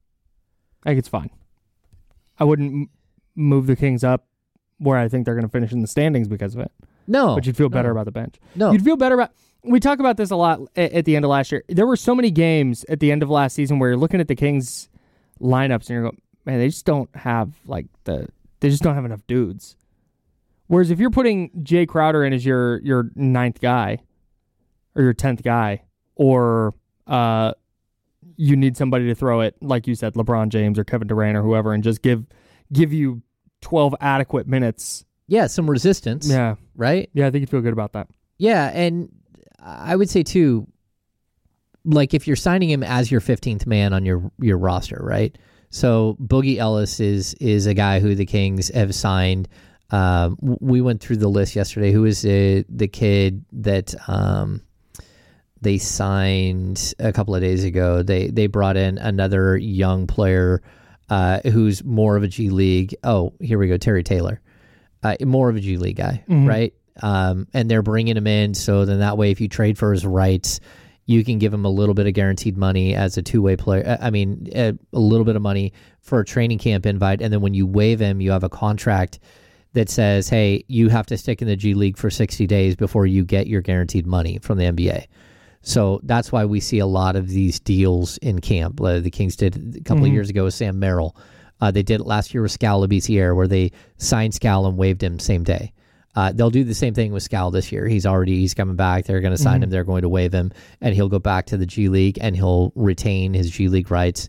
I think it's fine. I wouldn't m- move the Kings up where I think they're going to finish in the standings because of it. No. But you'd feel better no. about the bench. No. You'd feel better about... We talk about this a lot at, at the end of last year. There were so many games at the end of last season where you're looking at the Kings lineups and you're going, man, they just don't have, like, the... They just don't have enough dudes. Whereas if you're putting Jay Crowder in as your, your ninth guy, or your tenth guy, or... uh. You need somebody to throw it, like you said, LeBron James or Kevin Durant or whoever, and just give give you twelve adequate minutes. Yeah, some resistance. Yeah. Right? Yeah, I think you'd feel good about that. Yeah, and I would say, too, like if you're signing him as your fifteenth man on your, your roster, right? So Boogie Ellis is is a guy who the Kings have signed. Um, we went through the list yesterday. Who is the, the kid that... Um, They signed a couple of days ago. They they brought in another young player uh, who's more of a G League. Oh, here we go, Terry Taylor, uh, more of a G League guy, mm-hmm. right? Um, and they're bringing him in so then that way, if you trade for his rights, you can give him a little bit of guaranteed money as a two way player. I mean, a, a little bit of money for a training camp invite, and then when you waive him, you have a contract that says, "Hey, you have to stick in the G League for sixty days before you get your guaranteed money from the N B A." So that's why we see a lot of these deals in camp. Uh, the Kings did a couple mm-hmm. of years ago with Sam Merrill. Uh, they did it last year with Skal Labissiere, where they signed Skal and waived him same day. Uh, they'll do the same thing with Skal this year. He's already he's coming back. They're going to sign mm-hmm. him. They're going to waive him, and he'll go back to the G League, and he'll retain his G League rights.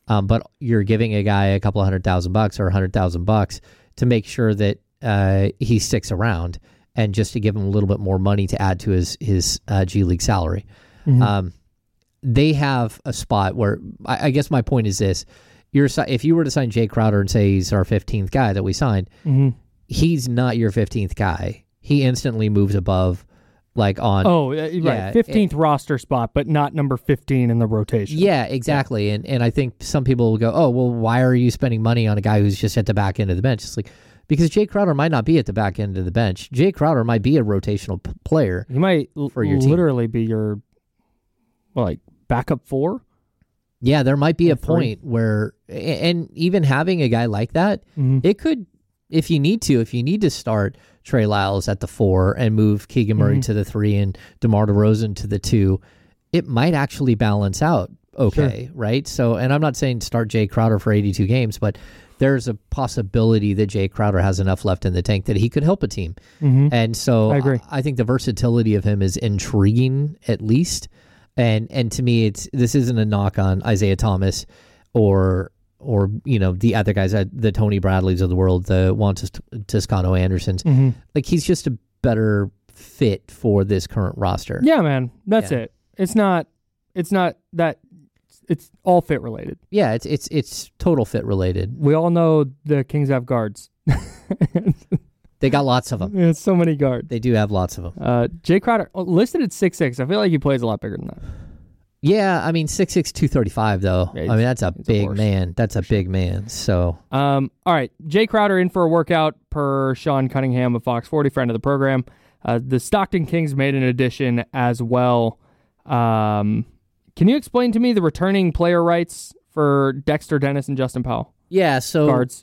um, but you're giving a guy a couple of hundred thousand bucks or a hundred thousand bucks to make sure that uh, he sticks around, and just to give him a little bit more money to add to his his uh, G League salary. Mm-hmm. Um, they have a spot where I, I guess my point is this: you're if you were to sign Jay Crowder and say he's our fifteenth guy that we signed, mm-hmm. he's not your fifteenth guy. He instantly moves above. Like on oh right yeah, fifteenth it, roster spot, but not number fifteen in the rotation. Yeah, exactly. Yeah. And and I think some people will go, oh well, why are you spending money on a guy who's just at the back end of the bench? It's like because Jay Crowder might not be at the back end of the bench. Jay Crowder might be a rotational p- player. He might for your literally team. be your well, like backup four. Yeah, there might be a point where, and even having a guy like that, mm-hmm. it could, if you need to, if you need to start Trey Lyles at the four and move Keegan Murray mm-hmm. to the three and DeMar DeRozan to the two, it might actually balance out okay, sure. right? So, and I'm not saying start Jay Crowder for eighty-two games, but there's a possibility that Jay Crowder has enough left in the tank that he could help a team. Mm-hmm. And so I agree. I, I think the versatility of him is intriguing at least. And and to me, it's this isn't a knock on Isaiah Thomas or or you know the other guys, the Tony Bradleys of the world, the Juan Toscano Andersons. Mm-hmm. Like he's just a better fit for this current roster. Yeah, man, that's yeah. it. It's not. It's not that. It's all fit related. Yeah, it's it's it's total fit related. We all know the Kings have guards. They got lots of them. Yeah, so many guards. They do have lots of them. Uh, Jay Crowder, listed at six six. I feel like he plays a lot bigger than that. Yeah, I mean, six six, two thirty-five, though. Yeah, I mean, that's a big a man. That's a big man. So, um, all right. Jay Crowder in for a workout per Sean Cunningham of Fox forty, friend of the program. Uh, the Stockton Kings made an addition as well. Um, can you explain to me the returning player rights for Dexter Dennis and Justin Powell? Yeah, so... Guards.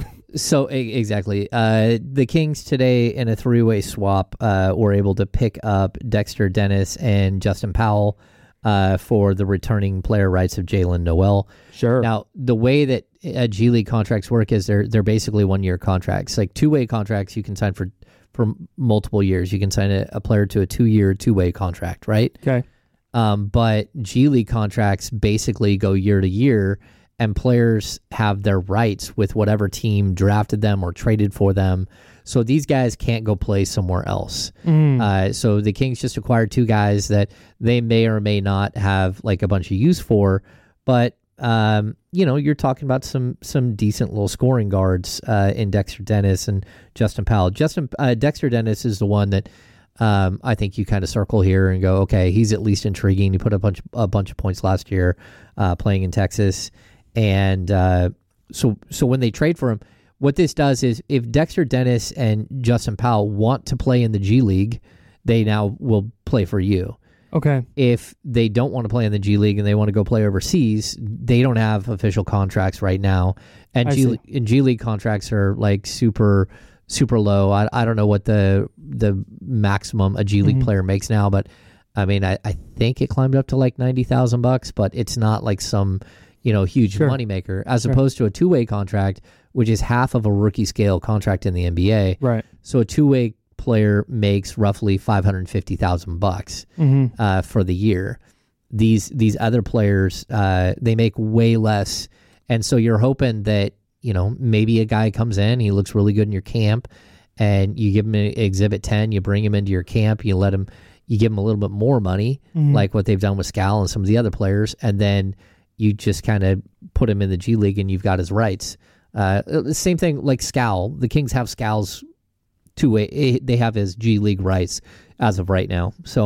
So exactly, uh, the Kings today in a three-way swap uh, were able to pick up Dexter Dennis and Justin Powell uh, for the returning player rights of Jalen Noel. Sure. Now the way that uh, G League contracts work is they're they're basically one-year contracts, like two-way contracts. You can sign for for multiple years. You can sign a, a player to a two-year two-way contract, right? Okay. Um, but G League contracts basically go year to year. And players have their rights with whatever team drafted them or traded for them. So these guys can't go play somewhere else. Mm. Uh, so the Kings just acquired two guys that they may or may not have like a bunch of use for. But, um, you know, you're talking about some some decent little scoring guards uh, in Dexter Dennis and Justin Powell. Justin uh, Dexter Dennis is the one that um, I think you kind of circle here and go, okay, he's at least intriguing. He put a bunch, a bunch of points last year uh, playing in Texas. And uh, so so when they trade for him, what this does is if Dexter Dennis and Justin Powell want to play in the G League, they now will play for you. Okay. If they don't want to play in the G League and they want to go play overseas, they don't have official contracts right now. And I G, see. and G League contracts are like super, super low. I, I don't know what the the maximum a G League mm-hmm. player makes now, but I mean, I, I think it climbed up to like ninety thousand bucks, but it's not like some... you know, huge sure. moneymaker, as sure. opposed to a two-way contract, which is half of a rookie scale contract in the N B A. Right. So a two-way player makes roughly five hundred fifty thousand bucks mm-hmm. uh, for the year. These these other players, uh, they make way less, and so you're hoping that you know maybe a guy comes in, he looks really good in your camp, and you give him an Exhibit ten, you bring him into your camp, you let him, you give him a little bit more money, mm-hmm. like what they've done with Scal and some of the other players, and then you just kind of put him in the G League and you've got his rights. Uh, the same thing like Scal. The Kings have Scal's two-way. They have his G League rights as of right now. So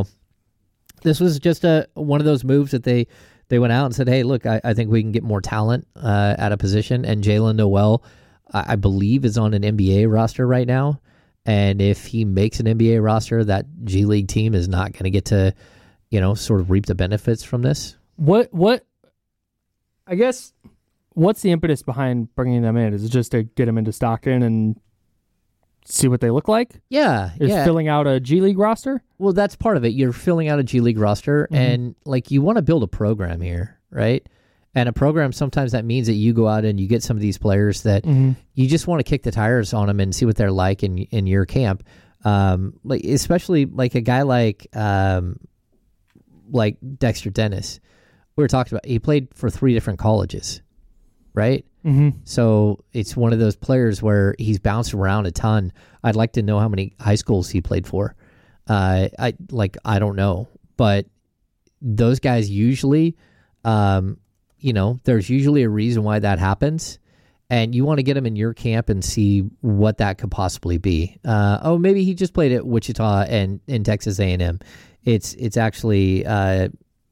this was just a one of those moves that they, they went out and said, hey, look, I, I think we can get more talent uh, at a position. And Jalen Noel, I, I believe, is on an N B A roster right now. And if he makes an N B A roster, that G League team is not going to get to, you know, sort of reap the benefits from this. What what? I guess, what's the impetus behind bringing them in? Is it just to get them into Stockton and see what they look like? Yeah, Is yeah. filling out a G League roster? Well, that's part of it. You're filling out a G League roster, mm-hmm. and like you want to build a program here, right? And a program, sometimes that means that you go out and you get some of these players that mm-hmm. you just want to kick the tires on them and see what they're like in in your camp. Um, like especially like a guy like um, like Dexter Dennis. We were talking about, he played for three different colleges. right? Mm-hmm. So it's one of those players where he's bounced around a ton. I'd like to know how many high schools he played for. Uh, I like I don't know, but those guys usually, um, you know, there's usually a reason why that happens, and you want to get them in your camp and see what that could possibly be. Uh, oh, maybe he just played at Wichita and in Texas A and M. It's it's actually uh,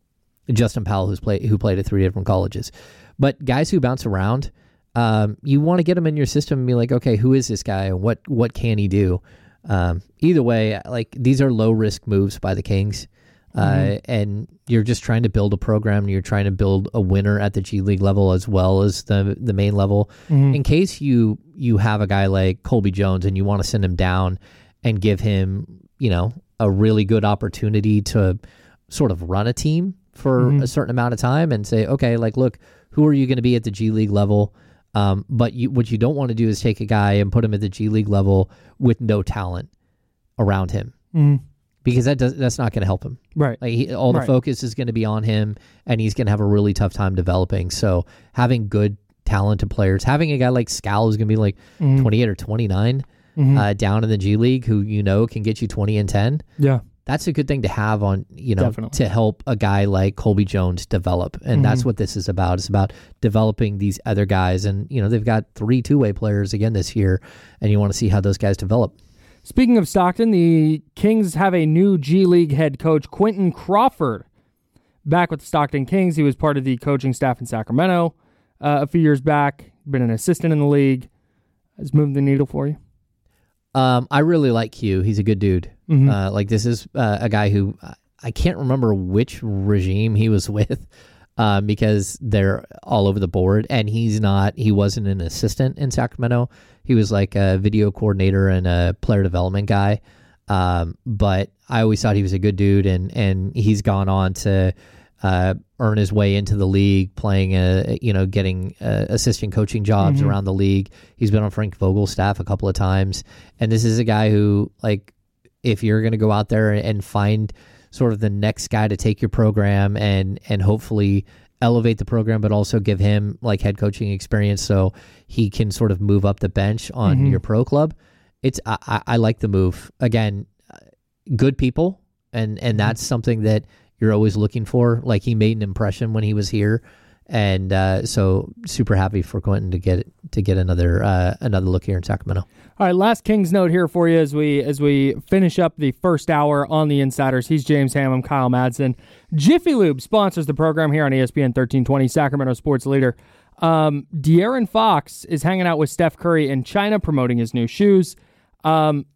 Justin Powell who's played who played at three different colleges, but guys who bounce around. Um, you want to get him in your system and be like, okay, who is this guy and what, what can he do? Um, either way, like these are low risk moves by the Kings. Uh, mm-hmm. And you're just trying to build a program and you're trying to build a winner at the G League level as well as the, the main level. Mm-hmm. In case you, you have a guy like Colby Jones and you want to send him down and give him, you know, a really good opportunity to sort of run a team for mm-hmm. a certain amount of time and say, okay, like, look, who are you going to be at the G League level? Um, but you, what you don't want to do is take a guy and put him at the G League level with no talent around him, mm. because that does that's not going to help him. Right. Like he, all the right. focus is going to be on him, and he's going to have a really tough time developing. So having good, talented players, having a guy like Scal who's going to be like mm. twenty-eight or twenty-nine mm-hmm. uh, down in the G League, who you know can get you twenty and ten. Yeah. That's a good thing to have on, you know, Definitely. to help a guy like Colby Jones develop. And mm-hmm. that's what this is about. It's about developing these other guys. And, you know, they've got three two-way players again this year, and you want to see how those guys develop. Speaking of Stockton, the Kings have a new G League head coach, Quentin Crawford, back with the Stockton Kings. He was part of the coaching staff in Sacramento uh, a few years back, been an assistant in the league. Has moved the needle for you? Um, I really like Q. He's a good dude. Mm-hmm. Uh, like this is uh, a guy who uh, I can't remember which regime he was with, um, because they're all over the board. And he's not. He wasn't an assistant in Sacramento. He was like a video coordinator and a player development guy. Um, but I always thought he was a good dude, and and he's gone on to uh, earn his way into the league, playing a you know getting uh, assistant coaching jobs mm-hmm. around the league. He's been on Frank Vogel's staff a couple of times, and this is a guy who, like, if you're going to go out there and find sort of the next guy to take your program and and hopefully elevate the program, but also give him like head coaching experience so he can sort of move up the bench on mm-hmm. your pro club. It's I, I, I like the move. Again, good people, and and that's something that you're always looking for. Like, he made an impression when he was here, and uh, so super happy for Quentin to get to get another uh, another look here in Sacramento. All right, last Kings note here for you as we as we finish up the first hour on the Insiders. He's James Ham. I'm Kyle Madsen. Jiffy Lube sponsors the program here on E S P N thirteen twenty, Sacramento sports leader. Um, De'Aaron Fox is hanging out with Steph Curry in China, promoting his new shoes. Um,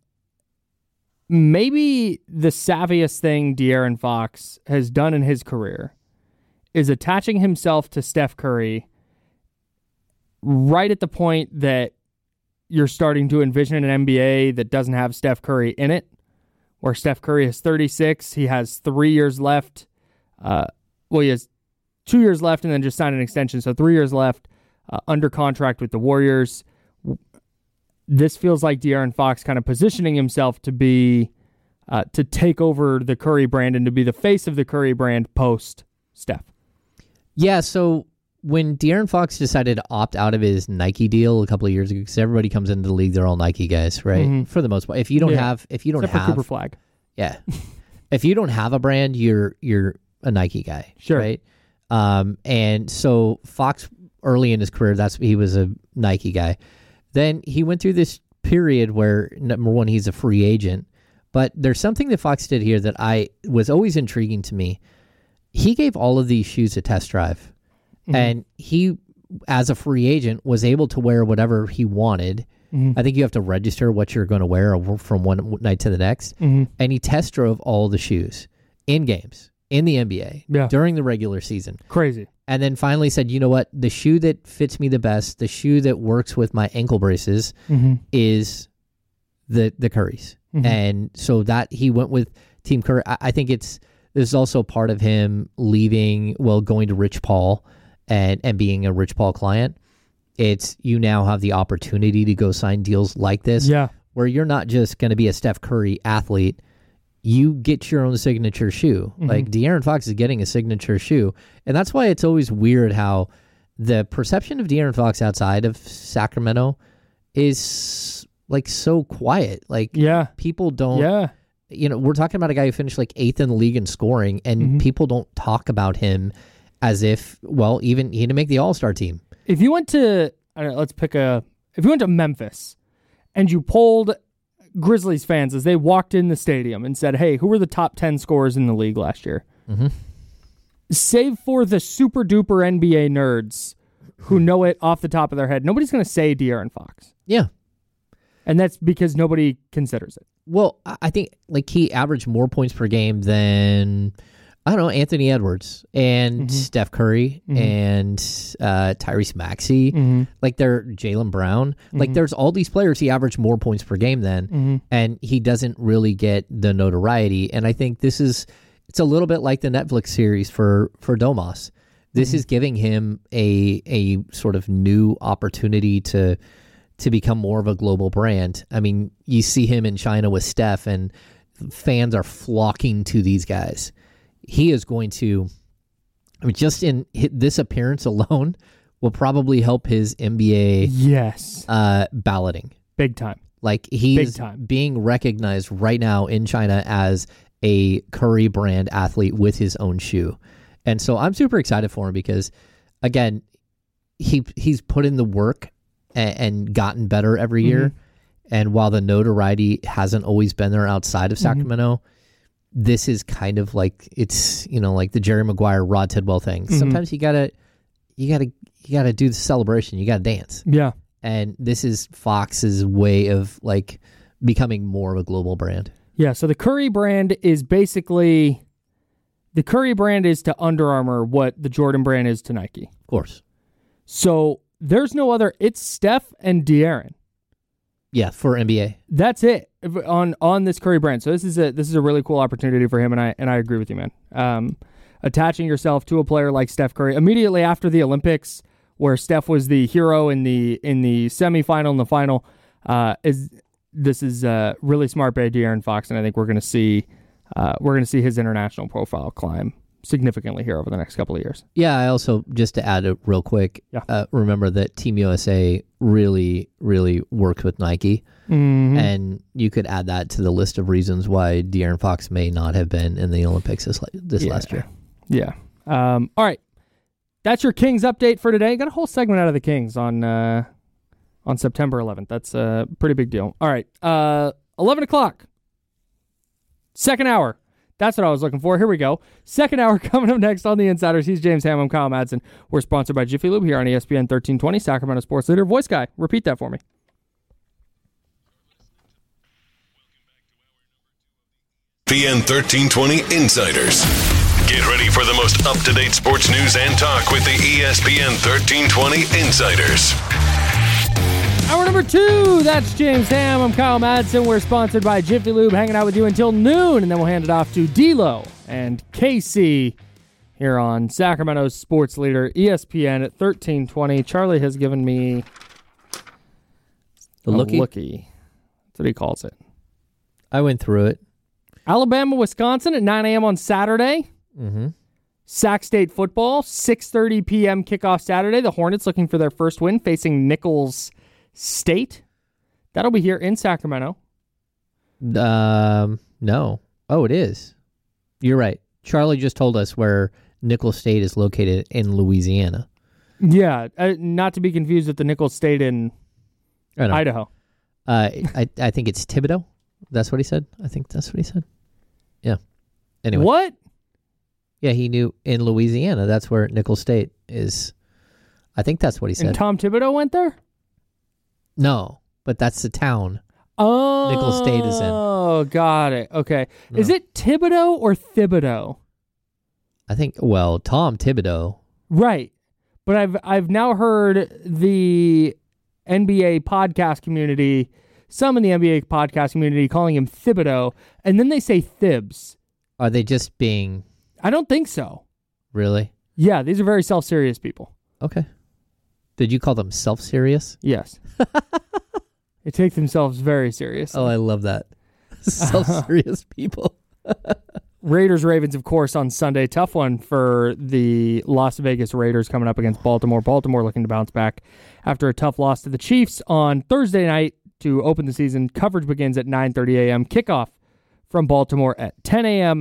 maybe the savviest thing De'Aaron Fox has done in his career is attaching himself to Steph Curry right at the point that you're starting to envision an N B A that doesn't have Steph Curry in it, where Steph Curry is thirty-six. He has three years left. Uh, well, he has two years left and then just signed an extension, so three years left uh, under contract with the Warriors. This feels like De'Aaron Fox kind of positioning himself to be, uh, to take over the Curry brand and to be the face of the Curry brand post-Steph. Yeah, so when De'Aaron Fox decided to opt out of his Nike deal a couple of years ago, because everybody comes into the league, they're all Nike guys, right? Mm-hmm. For the most part. If you don't yeah. have, if you don't Except have, for Cooper Flag. Yeah. If you don't have a brand, you're you're a Nike guy, sure, right? Um, and so Fox, early in his career, that's he was a Nike guy. Then he went through this period where, number one, he's a free agent. But there's something that Fox did here that I was always intriguing to me. He gave all of these shoes a test drive. Mm-hmm. And he, as a free agent, was able to wear whatever he wanted. Mm-hmm. I think you have to register what you're going to wear from one night to the next. Mm-hmm. And he test drove all the shoes in games, in the N B A, yeah. during the regular season. Crazy. And then finally said, you know what? The shoe that fits me the best, the shoe that works with my ankle braces mm-hmm. is the the Currys. Mm-hmm. And so that he went with Team Curry. I, I think it's there's also part of him leaving, well, going to Rich Paul and, and being a Rich Paul client. It's you now have the opportunity to go sign deals like this, yeah. where you're not just going to be a Steph Curry athlete. You get your own signature shoe. Mm-hmm. Like De'Aaron Fox is getting a signature shoe. And that's why it's always weird how the perception of De'Aaron Fox outside of Sacramento is like so quiet. Like Yeah. people don't, Yeah. you know, we're talking about a guy who finished like eighth in the league in scoring, and Mhm. people don't talk about him as if, well, even he didn't make the All-Star team. If you went to, I don't know, let's pick a, if you went to Memphis and you polled Grizzlies fans as they walked in the stadium and said, hey, who were the top ten scorers in the league last year? Mm-hmm. Save for the super duper N B A nerds who know it off the top of their head, nobody's going to say De'Aaron Fox. Yeah. And that's because nobody considers it. Well, I I think like he averaged more points per game than, I don't know, Anthony Edwards and Mhm. Steph Curry Mhm. and uh, Tyrese Maxey. Mm-hmm. Like they're Jaylen Brown. Like Mhm. there's all these players he averaged more points per game than, Mm-hmm. and he doesn't really get the notoriety. And I think this is, it's a little bit like the Netflix series for for Domas. This Mhm. is giving him a a sort of new opportunity to to become more of a global brand. I mean, you see him in China with Steph, and fans are flocking to these guys. He is going to, I mean, just in hi- this appearance alone will probably help his N B A Yes. uh, balloting. Big time. Like he's time. being recognized right now in China as a Curry brand athlete with his own shoe. And so I'm super excited for him because, again, he he's put in the work and, and gotten better every year. And while the notoriety hasn't always been there outside of Sacramento, this is kind of like, it's, you know, like the Jerry Maguire, Rod Tidwell thing. Mhm. Sometimes you gotta, you gotta, you gotta do the celebration. You gotta dance. Yeah. And this is Fox's way of like becoming more of a global brand. Yeah, so the Curry brand is basically, the Curry brand is to Under Armour what the Jordan brand is to Nike. Of course. So there's no other, it's Steph and De'Aaron. Yeah, for N B A. That's it if- on on this Curry brand. So this is a this is a really cool opportunity for him, and I and I agree with you, man. Um, attaching yourself to a player like Steph Curry immediately after the Olympics, where Steph was the hero in the in the semifinal and the final, uh, is this is a really smart by De'Aaron Fox, and I think we're going to see uh, we're going to see his international profile climb significantly here over the next couple of years. Yeah, I also, just to add it real quick, Yeah. uh, remember that Team U S A really, really worked with Nike. Mm-hmm. And you could add that to the list of reasons why De'Aaron Fox may not have been in the Olympics this, this Yeah. last year. Yeah. Um, all right. That's your Kings update for today. Got a whole segment out of the Kings on uh, on September eleventh. That's a pretty big deal. All right. Uh, eleven o'clock. Second hour. That's what I was looking for. Here we go. Second hour coming up next on The Insiders. He's James Ham. I'm Kyle Madsen. We're sponsored by Jiffy Lube here on E S P N thirteen twenty, Sacramento Sports Leader. Voice Guy, repeat that for me. E S P N thirteen twenty Insiders. Get ready for the most up-to-date sports news and talk with the E S P N thirteen twenty Insiders. Hour number two. That's James Ham. I'm Kyle Madsen. We're sponsored by Jiffy Lube, hanging out with you until noon, and then we'll hand it off to D-Lo and K C here on Sacramento's Sports Leader, E S P N at thirteen twenty. Charlie has given me The a lookie? lookie. That's what he calls it. I went through it. Alabama, Wisconsin at nine a.m. on Saturday. Mm-hmm. Sac State football, six thirty p.m. kickoff Saturday. The Hornets looking for their first win, facing Nichols State. That'll be here in Sacramento. Um, no. Oh, it is. You're right. Charlie just told us where Nicholls State is located in Louisiana. Yeah, uh, not to be confused with the Nichols State in I know. Idaho. Uh, I I think it's Thibodeau. That's what he said. I think that's what he said. Yeah. Anyway. What? Yeah, he knew in Louisiana. That's where Nicholls State is. I think that's what he said. And Tom Thibodeau went there? No, but that's the town. Oh, Nicholls State is in. Oh, got it. Okay. No. Is it Thibodeau or Thibodeau? I think. Well, Tom Thibodeau. Right. But I've I've now heard the N B A podcast community, some in the N B A podcast community calling him Thibodeau, and then they say Thibs. Are they just being I don't think so. really? Yeah, these are very self-serious people. Okay. Did you call them self-serious? Yes. They take themselves very serious. Oh, I love that. Self-serious people. Raiders Ravens, of course, on Sunday. Tough one for the Las Vegas Raiders coming up against Baltimore. Baltimore looking to bounce back after a tough loss to the Chiefs on Thursday night to open the season. Coverage begins at nine thirty a.m. Kickoff from Baltimore at ten a.m.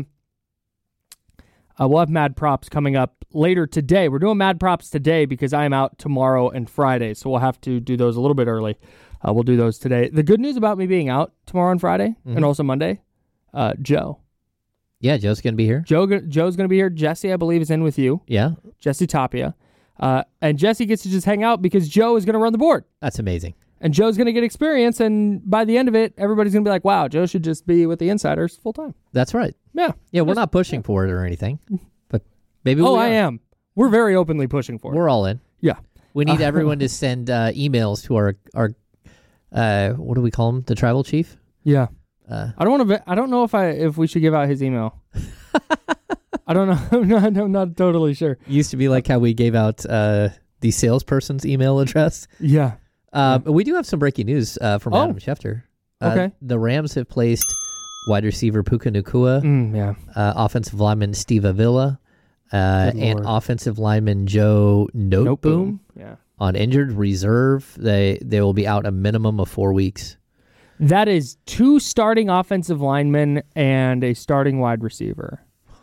Uh, we'll have Mad Props coming up later today. We're doing Mad Props today because I am out tomorrow and Friday, so we'll have to do those a little bit early. Uh, we'll do those today. The good news about me being out tomorrow and Friday, mm-hmm. and also Monday, uh, Joe. Yeah, Joe's going to be here. Joe, Joe's going to be here. Jesse, I believe, is in with you. Yeah. Jesse Tapia. Uh, and Jesse gets to just hang out because Joe is going to run the board. That's amazing. And Joe's going to get experience, and by the end of it, everybody's going to be like, wow, Joe should just be with the Insiders full time. That's right. Yeah. Yeah, we're not pushing yeah. for it or anything, but maybe oh, we are. I am. We're very openly pushing for it. We're all in. Yeah. We need uh, everyone to send uh, emails to our, our uh, what do we call him? The tribal chief? Yeah. Uh, I don't want to. I don't know if I if we should give out his email. I don't know. I'm not, I'm not totally sure. Used to be like how we gave out uh, the salesperson's email address. Yeah. Um, yeah. We do have some breaking news uh, from oh. Adam Schefter. Uh, okay. The Rams have placed wide receiver Puka Nacua, mm, yeah. uh, offensive lineman Steve Avila, uh, and offensive lineman Joe Noteboom, Noteboom. Yeah. on injured reserve. They they will be out a minimum of four weeks. That is two starting offensive linemen and a starting wide receiver.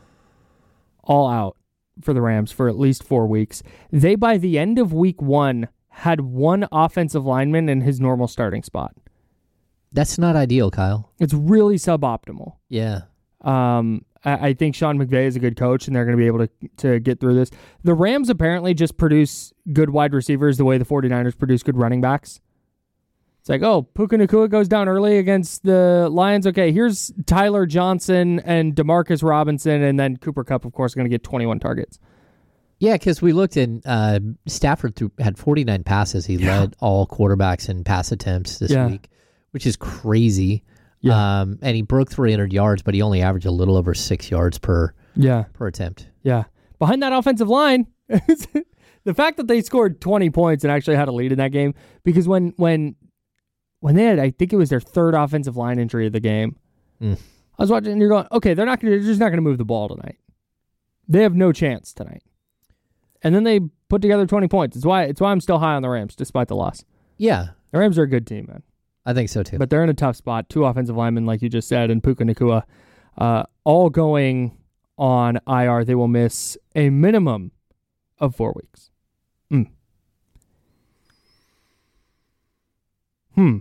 All out for the Rams for at least four weeks. They, by the end of week one, had one offensive lineman in his normal starting spot. That's not ideal, Kyle. It's really suboptimal. Yeah. Um, I, I think Sean McVay is a good coach, and they're going to be able to, to get through this. The Rams apparently just produce good wide receivers the way the 49ers produce good running backs. It's like, oh, Puka Nacua goes down early against the Lions. Okay, here's Tyler Johnson and Demarcus Robinson, and then Cooper Kupp, of course, going to get twenty-one targets. Yeah, because we looked in, uh, Stafford threw, had forty-nine passes. He yeah. led all quarterbacks in pass attempts this yeah. week, which is crazy. Yeah. Um, and he broke three hundred yards, but he only averaged a little over six yards per yeah. per attempt. Yeah. Behind that offensive line, the fact that they scored twenty points and actually had a lead in that game, because when when when they had, I think it was their third offensive line injury of the game, mm. I was watching and you're going, okay, they're not gonna, they're just not going to move the ball tonight. They have no chance tonight. And then they put together twenty points. It's why it's why I'm still high on the Rams, despite the loss. Yeah. The Rams are a good team, man. I think so, too. But they're in a tough spot. Two offensive linemen, like you just said, and Puka Nacua, uh, all going on I R. They will miss a minimum of four weeks. Mm. Hmm.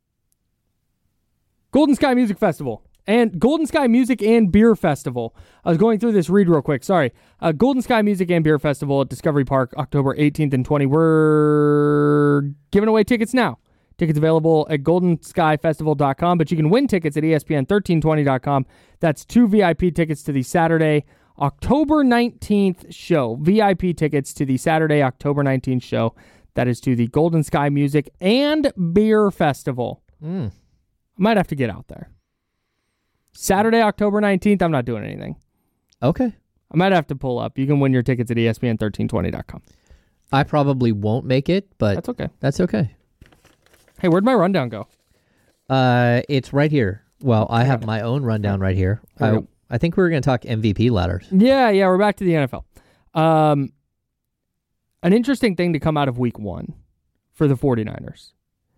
Golden Sky Music Festival. And Golden Sky Music and Beer Festival. I was going through this read real quick. Sorry. Uh, Golden Sky Music and Beer Festival at Discovery Park, October eighteenth and twentieth. We're giving away tickets now. Tickets available at golden sky festival dot com, but you can win tickets at E S P N thirteen twenty dot com. That's two V I P tickets to the Saturday, October nineteenth show. V I P tickets to the Saturday, October nineteenth show. That is to the Golden Sky Music and Beer Festival. Mm. I might have to get out there. Saturday, October nineteenth, I'm not doing anything. Okay. I might have to pull up. You can win your tickets at E S P N thirteen twenty dot com. I probably won't make it, but that's okay. That's okay. Hey, where'd my rundown go? Uh, it's right here. Well, I have my own rundown right here. I, I think we were going to talk M V P ladders. Yeah, yeah, we're back to the N F L. Um, an interesting thing to come out of week one for the 49ers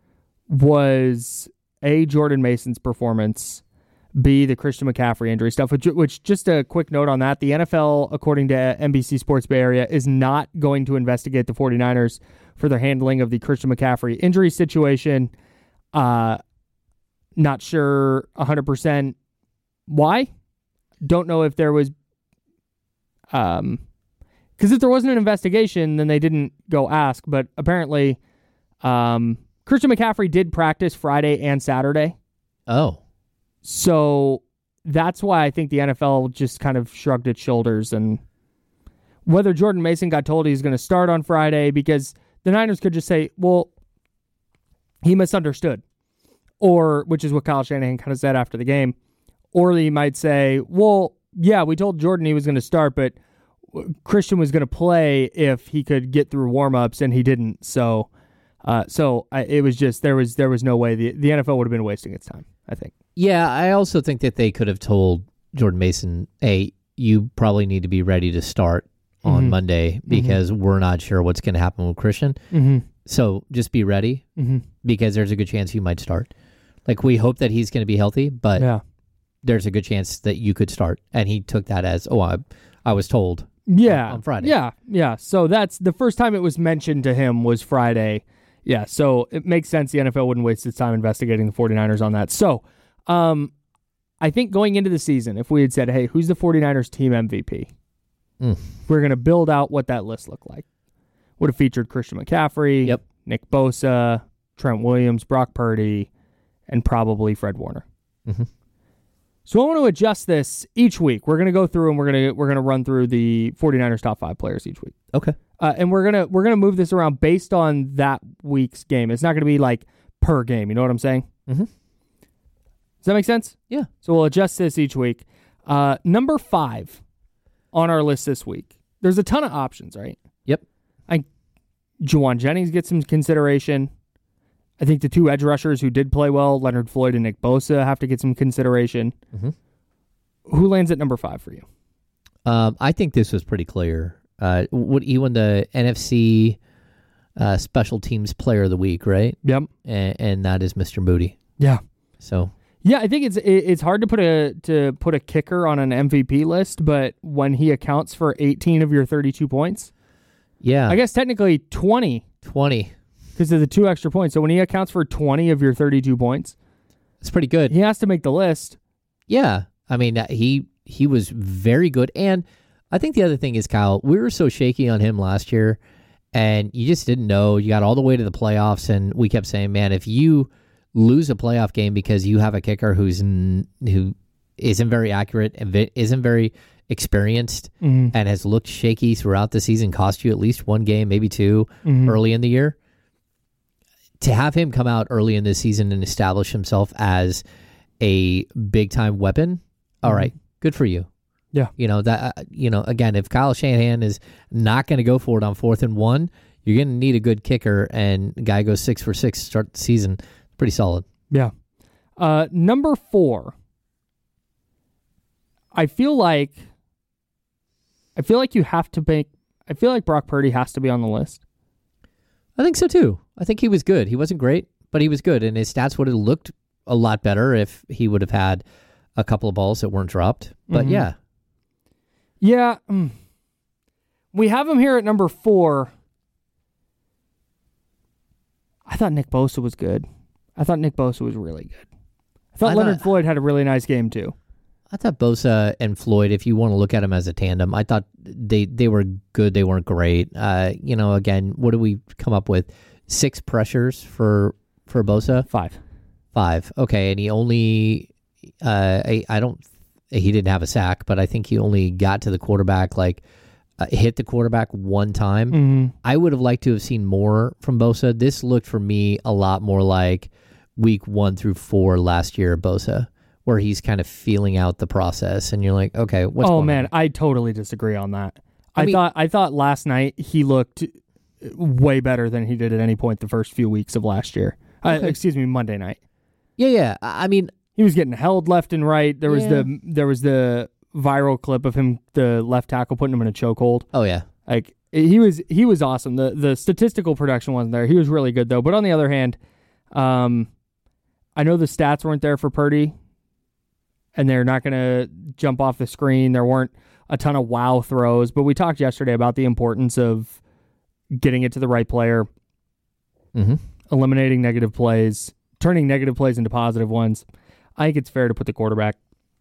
was A, Jordan Mason's performance, B, the Christian McCaffrey injury stuff, which, which just a quick note on that, the N F L, according to N B C Sports Bay Area, is not going to investigate the 49ers for their handling of the Christian McCaffrey injury situation. Uh, not sure one hundred percent why. Don't know if there was... um, because if there wasn't an investigation, then they didn't go ask, but apparently um, Christian McCaffrey did practice Friday and Saturday. Oh. So that's why I think the N F L just kind of shrugged its shoulders, and whether Jordan Mason got told he's going to start on Friday, because the Niners could just say, well, he misunderstood, or which is what Kyle Shanahan kind of said after the game, or he might say, well, yeah, we told Jordan he was going to start, but Christian was going to play if he could get through warmups, and he didn't. So, uh, so I, it was just there was there was no way the the N F L would have been wasting its time, I think. Yeah, I also think that they could have told Jordan Mason, hey, you probably need to be ready to start on Mhm. Monday because mm-hmm. we're not sure what's going to happen with Christian. Mm-hmm. So just be ready mm-hmm. because there's a good chance you might start. Like, we hope that he's going to be healthy, but yeah. there's a good chance that you could start. And he took that as, oh, I, I was told yeah. on, on Friday. Yeah, yeah. So that's the first time it was mentioned to him was Friday. Yeah, so it makes sense the N F L wouldn't waste its time investigating the 49ers on that. So um, I think going into the season, if we had said, hey, who's the 49ers team M V P? Mm. We're going to build out what that list looked like. Would have featured Christian McCaffrey, Yep. Nick Bosa, Trent Williams, Brock Purdy, and probably Fred Warner. Mm-hmm. So I want to adjust this each week. We're going to go through and we're going to we're going to run through the 49ers top five players each week. Okay. Uh, and we're gonna we're gonna move this around based on that week's game. It's not gonna be like per game. You know what I'm saying? Mm-hmm. Does that make sense? Yeah. So we'll adjust this each week. Uh, number five on our list this week. There's a ton of options, right? Yep. I Juwan Jennings gets some consideration. I think the two edge rushers who did play well, Leonard Floyd and Nick Bosa, have to get some consideration. Mm-hmm. Who lands at number five for you? Um, I think this was pretty clear. Uh, what he won the N F C uh, Special Teams Player of the Week, right? Yep. And, and that is Mister Moody. Yeah. So yeah, I think it's it, it's hard to put a to put a kicker on an M V P list, but when he accounts for eighteen of your thirty-two points, yeah, I guess technically twenty, twenty because of the two extra points. So when he accounts for twenty of your thirty-two points, it's pretty good. He has to make the list. Yeah, I mean he he was very good. And I think the other thing is, Kyle, we were so shaky on him last year, and you just didn't know. You got all the way to the playoffs, and we kept saying, man, if you lose a playoff game because you have a kicker who's n- who isn't very accurate and vi- isn't very experienced mm-hmm. and has looked shaky throughout the season, cost you at least one game, maybe two, mm-hmm. early in the year, to have him come out early in this season and establish himself as a big-time weapon, all mm-hmm. right, good for you. Yeah. You know, that. Uh, you know, again, if Kyle Shanahan is not going to go for it on fourth and one, you're going to need a good kicker, and the guy goes six for six to start the season. Pretty solid. Yeah. Uh, number four, I feel like I feel like you have to make I feel like Brock Purdy has to be on the list. I think so too. I think he was good. He wasn't great, but he was good, and his stats would have looked a lot better if he would have had a couple of balls that weren't dropped. But mm-hmm. yeah. Yeah. Mm. We have him here at number four. I thought Nick Bosa was good. I thought Nick Bosa was really good. I thought I Leonard thought, Floyd had a really nice game too. I thought Bosa and Floyd, if you want to look at them as a tandem, I thought they, they were good. They weren't great. Uh, you know, again, what do we come up with? Six pressures for for Bosa? Five. Five. Okay, and he only, uh, I, I don't, he didn't have a sack, but I think he only got to the quarterback, like, uh, hit the quarterback one time. Mm-hmm. I would have liked to have seen more from Bosa. This looked for me a lot more like week one through four last year, Bosa, where he's kind of feeling out the process, and you're like, okay, what's oh going man, on? I totally disagree on that. I, I mean, thought I thought last night he looked way better than he did at any point the first few weeks of last year. Okay. Uh, excuse me, Monday night. Yeah, yeah. I mean, he was getting held left and right. There was yeah. the there was the viral clip of him, the left tackle, putting him in a chokehold. Oh yeah, like he was he was awesome. the The statistical production wasn't there. He was really good though. But on the other hand, um, I know the stats weren't there for Purdy, and they're not going to jump off the screen. There weren't a ton of wow throws, but we talked yesterday about the importance of getting it to the right player, mm-hmm. eliminating negative plays, turning negative plays into positive ones. I think it's fair to put the quarterback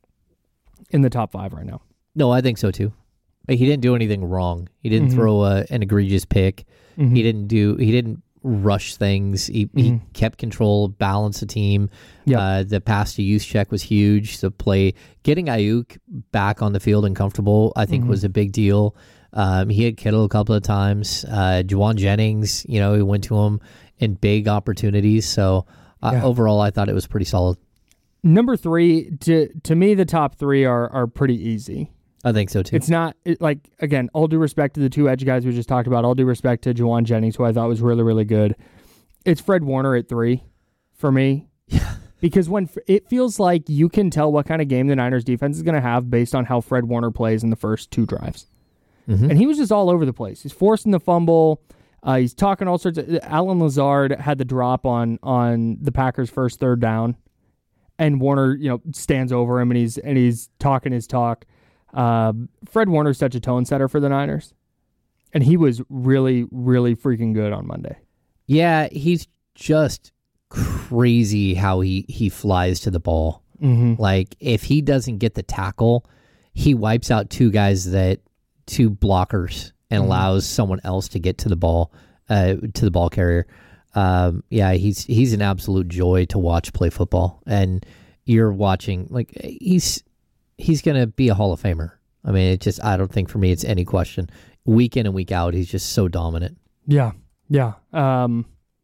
in the top five right now. No, I think so too. He didn't do anything wrong. He didn't mm-hmm. throw a, an egregious pick. Mm-hmm. He didn't do. He didn't rush things. He, mm-hmm. he kept control, balanced the team. Yep. Uh, the pass to use check was huge. The play, getting Ayuk back on the field and comfortable, I think, mm-hmm. was a big deal. Um, he had Kittle a couple of times. Uh, Juwan Jennings, you know, he went to him in big opportunities. So uh, yeah. overall, I thought it was pretty solid. Number three, to to me, the top three are are pretty easy. I think so too. It's not it, like, again, all due respect to the two edge guys we just talked about, all due respect to Juwan Jennings, who I thought was really, really good. It's Fred Warner at three for me. Yeah. Because when it feels like you can tell what kind of game the Niners defense is going to have based on how Fred Warner plays in the first two drives. Mm-hmm. And he was just all over the place. He's forcing the fumble. Uh, he's talking all sorts of... Alan Lazard had the drop on on the Packers' first third down. And Warner, you know, stands over him and he's and he's talking his talk. Uh, Fred Warner's such a tone setter for the Niners. And he was really, really freaking good on Monday. Yeah, he's just... crazy how he he flies to the ball. Mm-hmm. Like if he doesn't get the tackle, he wipes out two guys that two blockers and mm-hmm. allows someone else to get to the ball uh to the ball carrier. Um yeah, he's he's an absolute joy to watch play football, and you're watching like he's he's gonna be a Hall of Famer. I mean, it just I don't think for me it's any question. Week in and week out, he's just so dominant. Yeah. Yeah. Um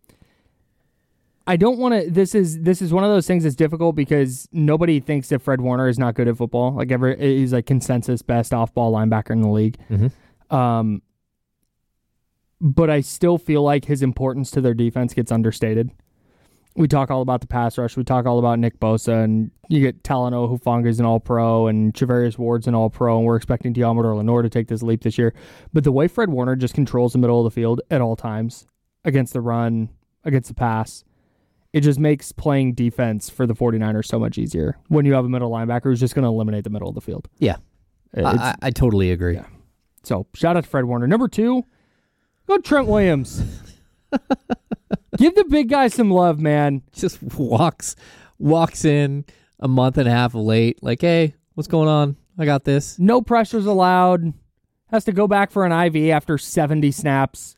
I don't want to. This is this is one of those things that's difficult because nobody thinks that Fred Warner is not good at football. Like ever, he's like consensus best off-ball linebacker in the league. Mm-hmm. Um, but I still feel like his importance to their defense gets understated. We talk all about the pass rush. We talk all about Nick Bosa, and you get Talanoa Hufanga's an All-Pro, and Charvarius Ward's an All-Pro, and we're expecting Diamador Lenore to take this leap this year. But the way Fred Warner just controls the middle of the field at all times, against the run, against the pass, it just makes playing defense for the 49ers so much easier when you have a middle linebacker who's just going to eliminate the middle of the field. Yeah, I, I, I totally agree. Yeah. So, shout out to Fred Warner. Number two, go Trent Williams. Give the big guy some love, man. Just walks walks in a month and a half late, like, hey, what's going on? I got this. No pressures allowed. Has to go back for an I V after seventy snaps.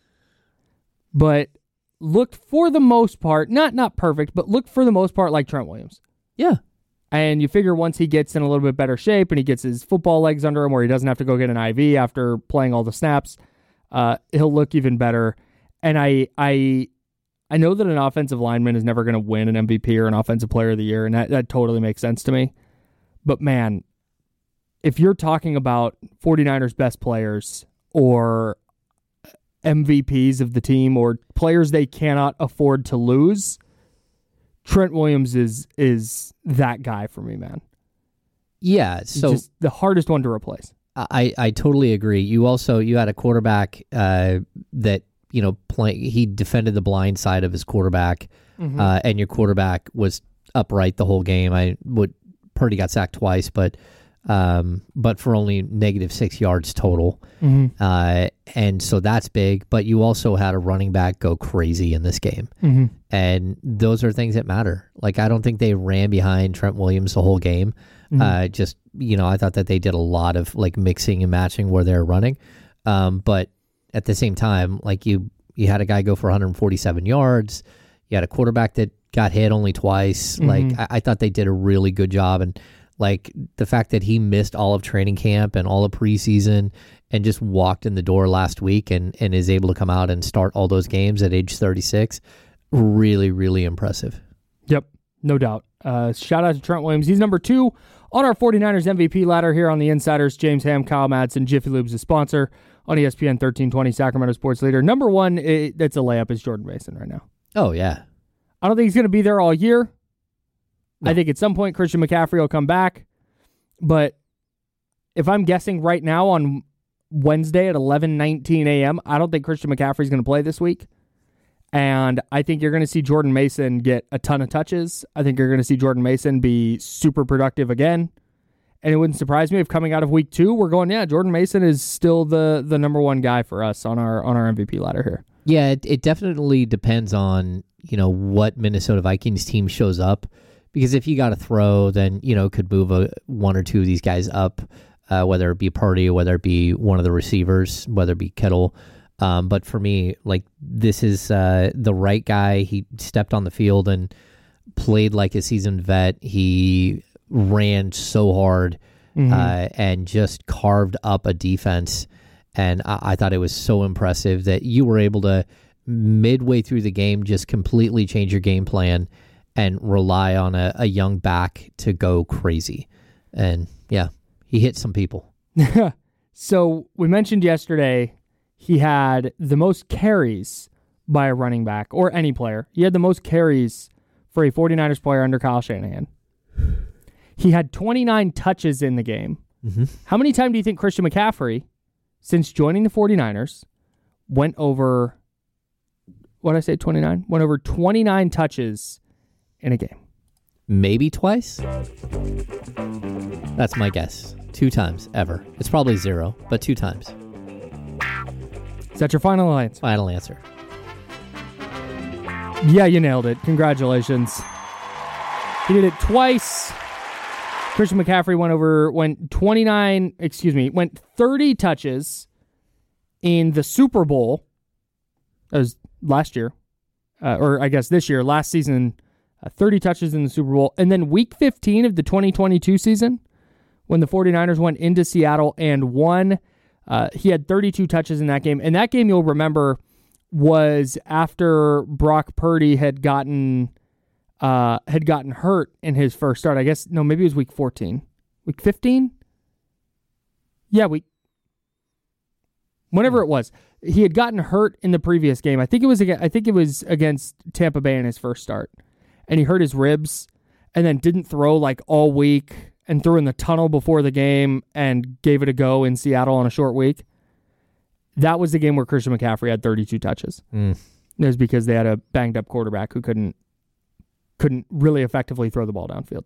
But looked for the most part, not not perfect, but looked for the most part like Trent Williams. Yeah. And you figure once he gets in a little bit better shape and he gets his football legs under him where he doesn't have to go get an I V after playing all the snaps, uh, he'll look even better. And I I I know that an offensive lineman is never going to win an M V P or an offensive player of the year, and that, that totally makes sense to me. But man, if you're talking about 49ers best players or M V Ps of the team or players they cannot afford to lose, Trent Williams is is that guy for me, man. Yeah, so just the hardest one to replace. I, I totally agree. You also you had a quarterback uh, that you know play, he defended the blind side of his quarterback, mm-hmm. uh, and your quarterback was upright the whole game. I would Purdy got sacked twice, but. Um, but for only negative six yards total. Mm-hmm. Uh, and so that's big, but you also had a running back go crazy in this game. Mm-hmm. And those are things that matter. Like, I don't think they ran behind Trent Williams the whole game. Mm-hmm. Uh, just, you know, I thought that they did a lot of like mixing and matching where they're running. Um, but at the same time, like you, you had a guy go for one hundred forty-seven yards. You had a quarterback that got hit only twice. Mm-hmm. Like, I, I thought they did a really good job. And, like the fact that he missed all of training camp and all of preseason and just walked in the door last week and, and is able to come out and start all those games at age thirty-six, really, really impressive. Yep, no doubt. Uh, shout out to Trent Williams. He's number two on our 49ers M V P ladder here on the Insiders. James Ham, Kyle Madsen, Jiffy Lube's a sponsor on E S P N thirteen twenty, Sacramento Sports Leader. Number one, it, that's a layup, is Jordan Mason right now. Oh, yeah. I don't think he's going to be there all year. No. I think at some point Christian McCaffrey will come back, but if I'm guessing right now on Wednesday at eleven nineteen a.m., I don't think Christian McCaffrey is going to play this week, and I think you're going to see Jordan Mason get a ton of touches. I think you're going to see Jordan Mason be super productive again, and it wouldn't surprise me if coming out of week two we're going, yeah, Jordan Mason is still the the number one guy for us on our on our M V P ladder here. Yeah, it, it definitely depends on you know what Minnesota Vikings team shows up. Because if you got to throw, then, you know, could move a, one or two of these guys up, uh, whether it be Purdy or whether it be one of the receivers, whether it be Kittle. Um, but for me, like, this is uh, the right guy. He stepped on the field and played like a seasoned vet. He ran so hard mm-hmm. uh, and just carved up a defense. And I, I thought it was so impressive that you were able to, midway through the game, just completely change your game plan and rely on a, a young back to go crazy. And, yeah, he hit some people. So we mentioned yesterday he had the most carries by a running back or any player. He had the most carries for a 49ers player under Kyle Shanahan. He had twenty-nine touches in the game. Mm-hmm. How many times do you think Christian McCaffrey, since joining the 49ers, went over, what did I say, twenty-nine? Went over twenty-nine touches in a game? Maybe twice? That's my guess. Two times, ever. It's probably zero, but two times. Is that your final answer? Final answer. Yeah, you nailed it. Congratulations. He did it twice. Christian McCaffrey went over, went twenty-nine, excuse me, went thirty touches in the Super Bowl. That was last year. Uh, or I guess this year, last season, uh, thirty touches in the Super Bowl. And then week fifteen of the twenty twenty-two season, when the 49ers went into Seattle and won, uh, he had thirty-two touches in that game. And that game, you'll remember, was after Brock Purdy had gotten uh, had gotten hurt in his first start. I guess, no, maybe it was week fourteen. Week fifteen? Yeah, week... Whenever it was. He had gotten hurt in the previous game. I think it was against, I think it was against Tampa Bay in his first start. And he hurt his ribs and then didn't throw like all week and threw in the tunnel before the game and gave it a go in Seattle on a short week. That was the game where Christian McCaffrey had thirty-two touches. Mm. It was because they had a banged up quarterback who couldn't couldn't really effectively throw the ball downfield.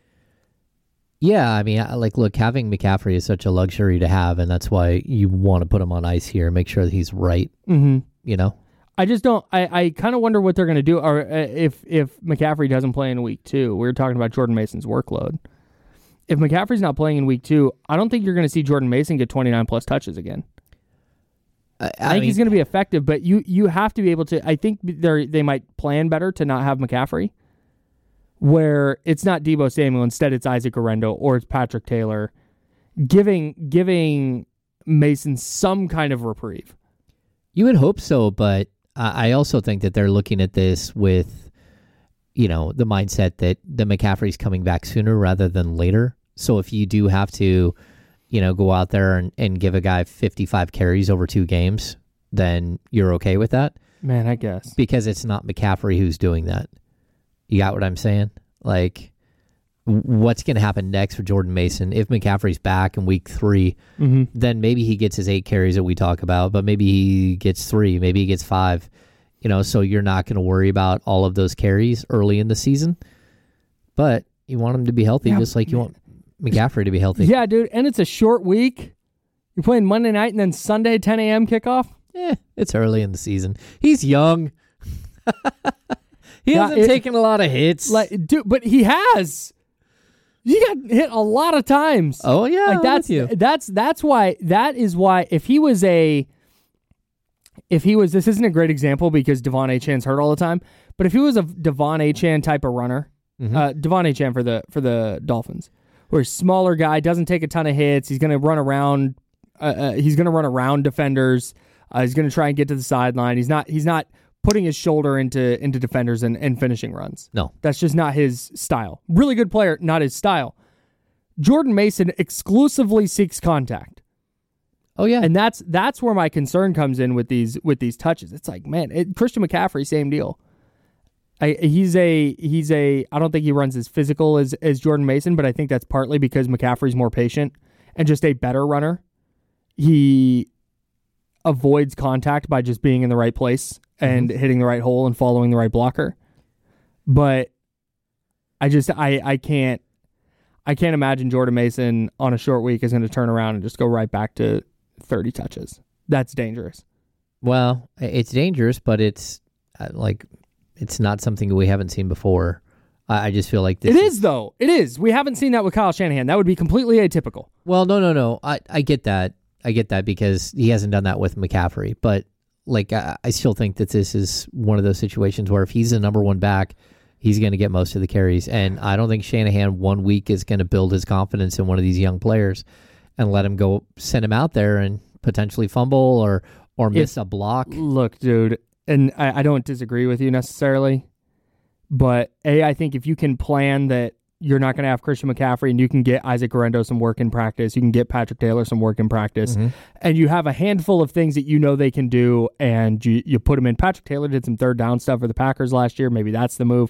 Yeah, I mean, like, look, having McCaffrey is such a luxury to have, and that's why you want to put him on ice here, make sure that he's right, mm-hmm. you know? I just don't, I, I kind of wonder what they're going to do, or uh, if, if McCaffrey doesn't play in week two. We were talking about Jordan Mason's workload. If McCaffrey's not playing in week two, I don't think you're going to see Jordan Mason get twenty-nine plus touches again. I, I, I think mean, he's going to be effective, but you you have to be able to, I think they they might plan better to not have McCaffrey, where it's not Deebo Samuel, instead it's Isaac Orendo or it's Patrick Taylor, giving giving Mason some kind of reprieve. You would hope so, but I also think that they're looking at this with, you know, the mindset that the McCaffrey's coming back sooner rather than later. So if you do have to, you know, go out there and, and give a guy fifty-five carries over two games, then you're okay with that. Man, I guess. Because it's not McCaffrey who's doing that. You got what I'm saying? Like, what's going to happen next for Jordan Mason? If McCaffrey's back in week three, mm-hmm. then maybe he gets his eight carries that we talk about, but maybe he gets three, maybe he gets five. You know, so you're not going to worry about all of those carries early in the season. But you want him to be healthy, yeah, just like you want McCaffrey to be healthy. Yeah, dude, and it's a short week. You're playing Monday night and then Sunday, ten a.m. kickoff? Yeah, it's early in the season. He's young. He yeah, hasn't it, taken a lot of hits. Like, dude, but he has. You got hit a lot of times. Oh, yeah, like I'm that's with you. that's that's why that is why if he was a if he was this isn't a great example because Devon Achane hurt all the time, but if he was a Devon Achane type of runner, mm-hmm. uh, Devon Achane for the for the Dolphins, where he's a smaller guy, doesn't take a ton of hits, he's going to run around, uh, uh, he's going to run around defenders, uh, he's going to try and get to the sideline. He's not he's not putting his shoulder into into defenders and, and finishing runs. No, that's just not his style. Really good player, not his style. Jordan Mason exclusively seeks contact. Oh yeah, and that's that's where my concern comes in with these with these touches. It's like, man, it, Christian McCaffrey, same deal. I, he's a he's a. I don't think he runs as physical as as Jordan Mason, but I think that's partly because McCaffrey's more patient and just a better runner. He avoids contact by just being in the right place and mm-hmm. hitting the right hole and following the right blocker. But I just I I can't. I can't imagine Jordan Mason on a short week is going to turn around and just go right back to thirty touches. That's dangerous. Well, it's dangerous, but it's uh, like it's not something we haven't seen before. I, I just feel like this It is, is, though. It is. We haven't seen that with Kyle Shanahan. That would be completely atypical. Well, no, no, no. I, I get that. I get that because he hasn't done that with McCaffrey. But like I, I still think that this is one of those situations where if he's the number one back, he's going to get most of the carries. And I don't think Shanahan one week is going to build his confidence in one of these young players and let him go send him out there and potentially fumble or, or miss if, a block. Look, dude, and I, I don't disagree with you necessarily, but A, I think if you can plan that you're not going to have Christian McCaffrey and you can get Isaac Orendo some work in practice, you can get Patrick Taylor some work in practice, mm-hmm. and you have a handful of things that you know they can do, and you, you put them in. Patrick Taylor did some third down stuff for the Packers last year. Maybe that's the move.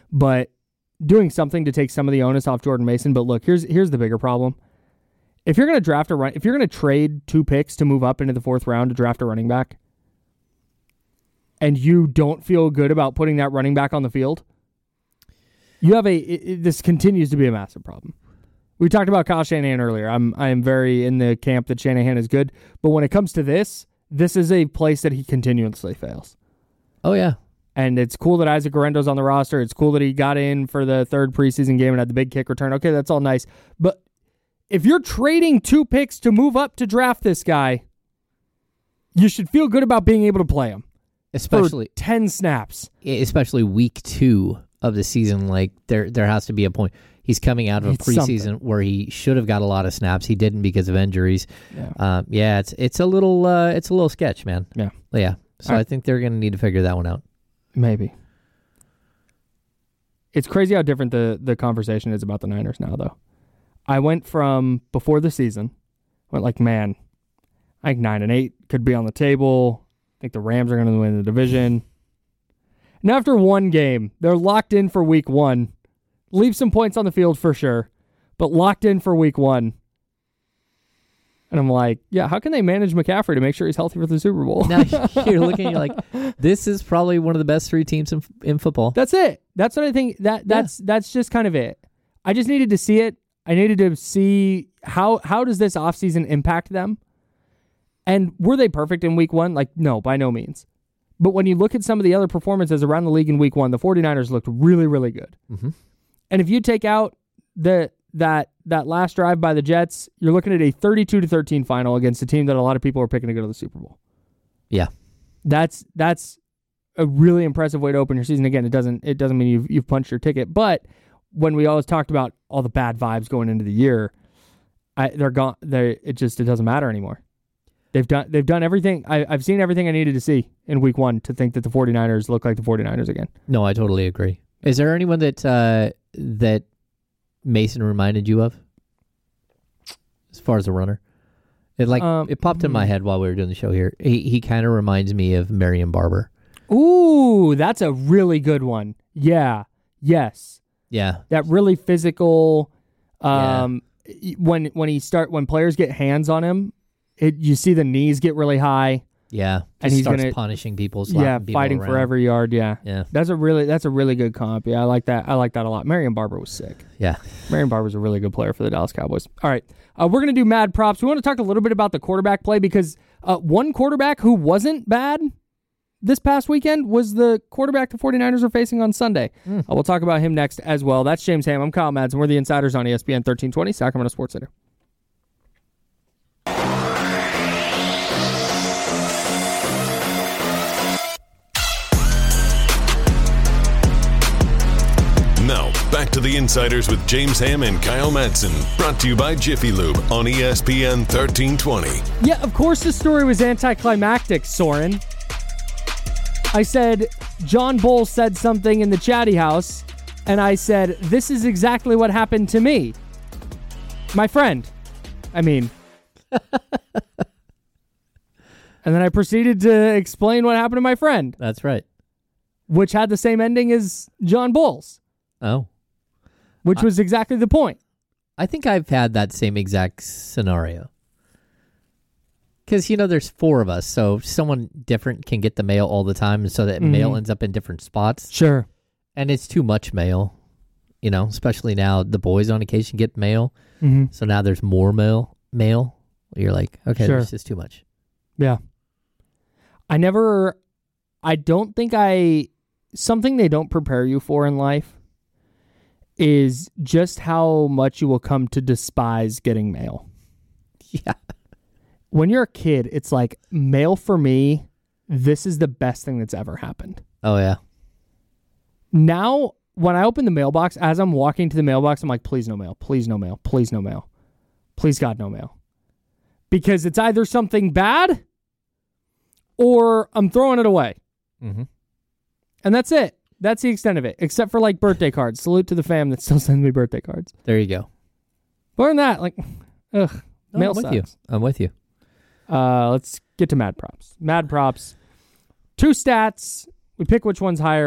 but doing something to take some of the onus off Jordan Mason. But look, here's here's the bigger problem. If you're going to draft a run, if you're going to trade two picks to move up into the fourth round to draft a running back, and you don't feel good about putting that running back on the field, you have a it, it, this continues to be a massive problem. We talked about Kyle Shanahan earlier. I'm I am very in the camp that Shanahan is good, but when it comes to this, this is a place that he continuously fails. Oh yeah. And it's cool that Isaac Guerendo's on the roster. It's cool that he got in for the third preseason game and had the big kick return. Okay, that's all nice. But if you're trading two picks to move up to draft this guy, you should feel good about being able to play him. Especially for ten snaps. Especially week two of the season. Like there there has to be a point. He's coming out of a It's preseason something. where he should have got a lot of snaps. He didn't because of injuries. Yeah, um, yeah it's it's a little uh, it's a little sketch, man. Yeah. Yeah. So Right. I think they're going to need to figure that one out. Maybe. It's crazy how different the, the conversation is about the Niners now, though. I went from before the season, went like, man, I think nine and eight could be on the table. I think the Rams are going to win the division. And after one game, they're locked in for week one. Leave some points on the field for sure, but locked in for week one. And I'm like, yeah, how can they manage McCaffrey to make sure he's healthy for the Super Bowl? Now you're looking at you're like, this is probably one of the best three teams in, in football. That's it. That's what I think. That that's yeah. that's just kind of it. I just needed to see it. I needed to see how how does this offseason impact them? And were they perfect in week one? Like, no, by no means. But when you look at some of the other performances around the league in week one, the 49ers looked really, really good. Mm-hmm. And if you take out the that that last drive by the Jets, you're looking at a thirty-two to thirteen final against a team that a lot of people are picking to go to the Super Bowl. Yeah. That's that's a really impressive way to open your season. Again, it doesn't it doesn't mean you've you've punched your ticket, but when we always talked about all the bad vibes going into the year, I, they're gone. They it just it doesn't matter anymore. They've done they've done everything. I, I've seen everything I needed to see in week one to think that the 49ers look like the 49ers again. No, I totally agree. Is there anyone that uh, that Mason reminded you of as far as a runner? It like um, it popped in my head while we were doing the show here. He he kind of reminds me of Marion Barber. Ooh, that's a really good one. Yeah. Yes. Yeah. That really physical. Um, yeah. when when he start when players get hands on him, it you see the knees get really high. Yeah, just and he's starts gonna punishing people. Yeah, people fighting around. for every yard. Yeah, yeah. That's a really that's a really good comp. Yeah, I like that. I like that a lot. Marion Barber was sick. Yeah, Marion Barber's a really good player for the Dallas Cowboys. All right, uh, we're gonna do mad props. We want to talk a little bit about the quarterback play because uh, one quarterback who wasn't bad this past weekend was the quarterback the 49ers are facing on Sunday. Mm. Uh, we'll talk about him next as well. That's James Ham. I'm Kyle Madsen. We're the Insiders on E S P N thirteen twenty, Sacramento Sports Center. Now, back to the Insiders with James Ham and Kyle Madsen. Brought to you by Jiffy Lube on E S P N thirteen twenty. Yeah, of course the story was anticlimactic, Soren. I said, John Bull said something in the chatty house, and I said, this is exactly what happened to me. My friend. I mean. And then I proceeded to explain what happened to my friend. That's right. Which had the same ending as John Bull's. Oh. Which I, was exactly the point. I think I've had that same exact scenario. Because, you know, there's four of us, so someone different can get the mail all the time, and so that mm-hmm. mail ends up in different spots. Sure. And it's too much mail, you know, especially now the boys on occasion get mail. Mm-hmm. So now there's more mail. mail. You're like, okay, sure. This is too much. Yeah. I never, I don't think I, something they don't prepare you for in life is just how much you will come to despise getting mail. Yeah. When you're a kid, it's like, mail for me, this is the best thing that's ever happened. Oh, yeah. Now, when I open the mailbox, as I'm walking to the mailbox, I'm like, please no mail, please no mail, please no mail. Please God, no mail. Because it's either something bad or I'm throwing it away. Mm-hmm. And that's it. That's the extent of it. Except for like birthday cards. Salute to the fam that still sends me birthday cards. There you go. More than that, like, ugh. No, mail I'm with sucks. you. I'm with you. Uh, let's get to mad props. Mad props. Two stats. We pick which one's higher.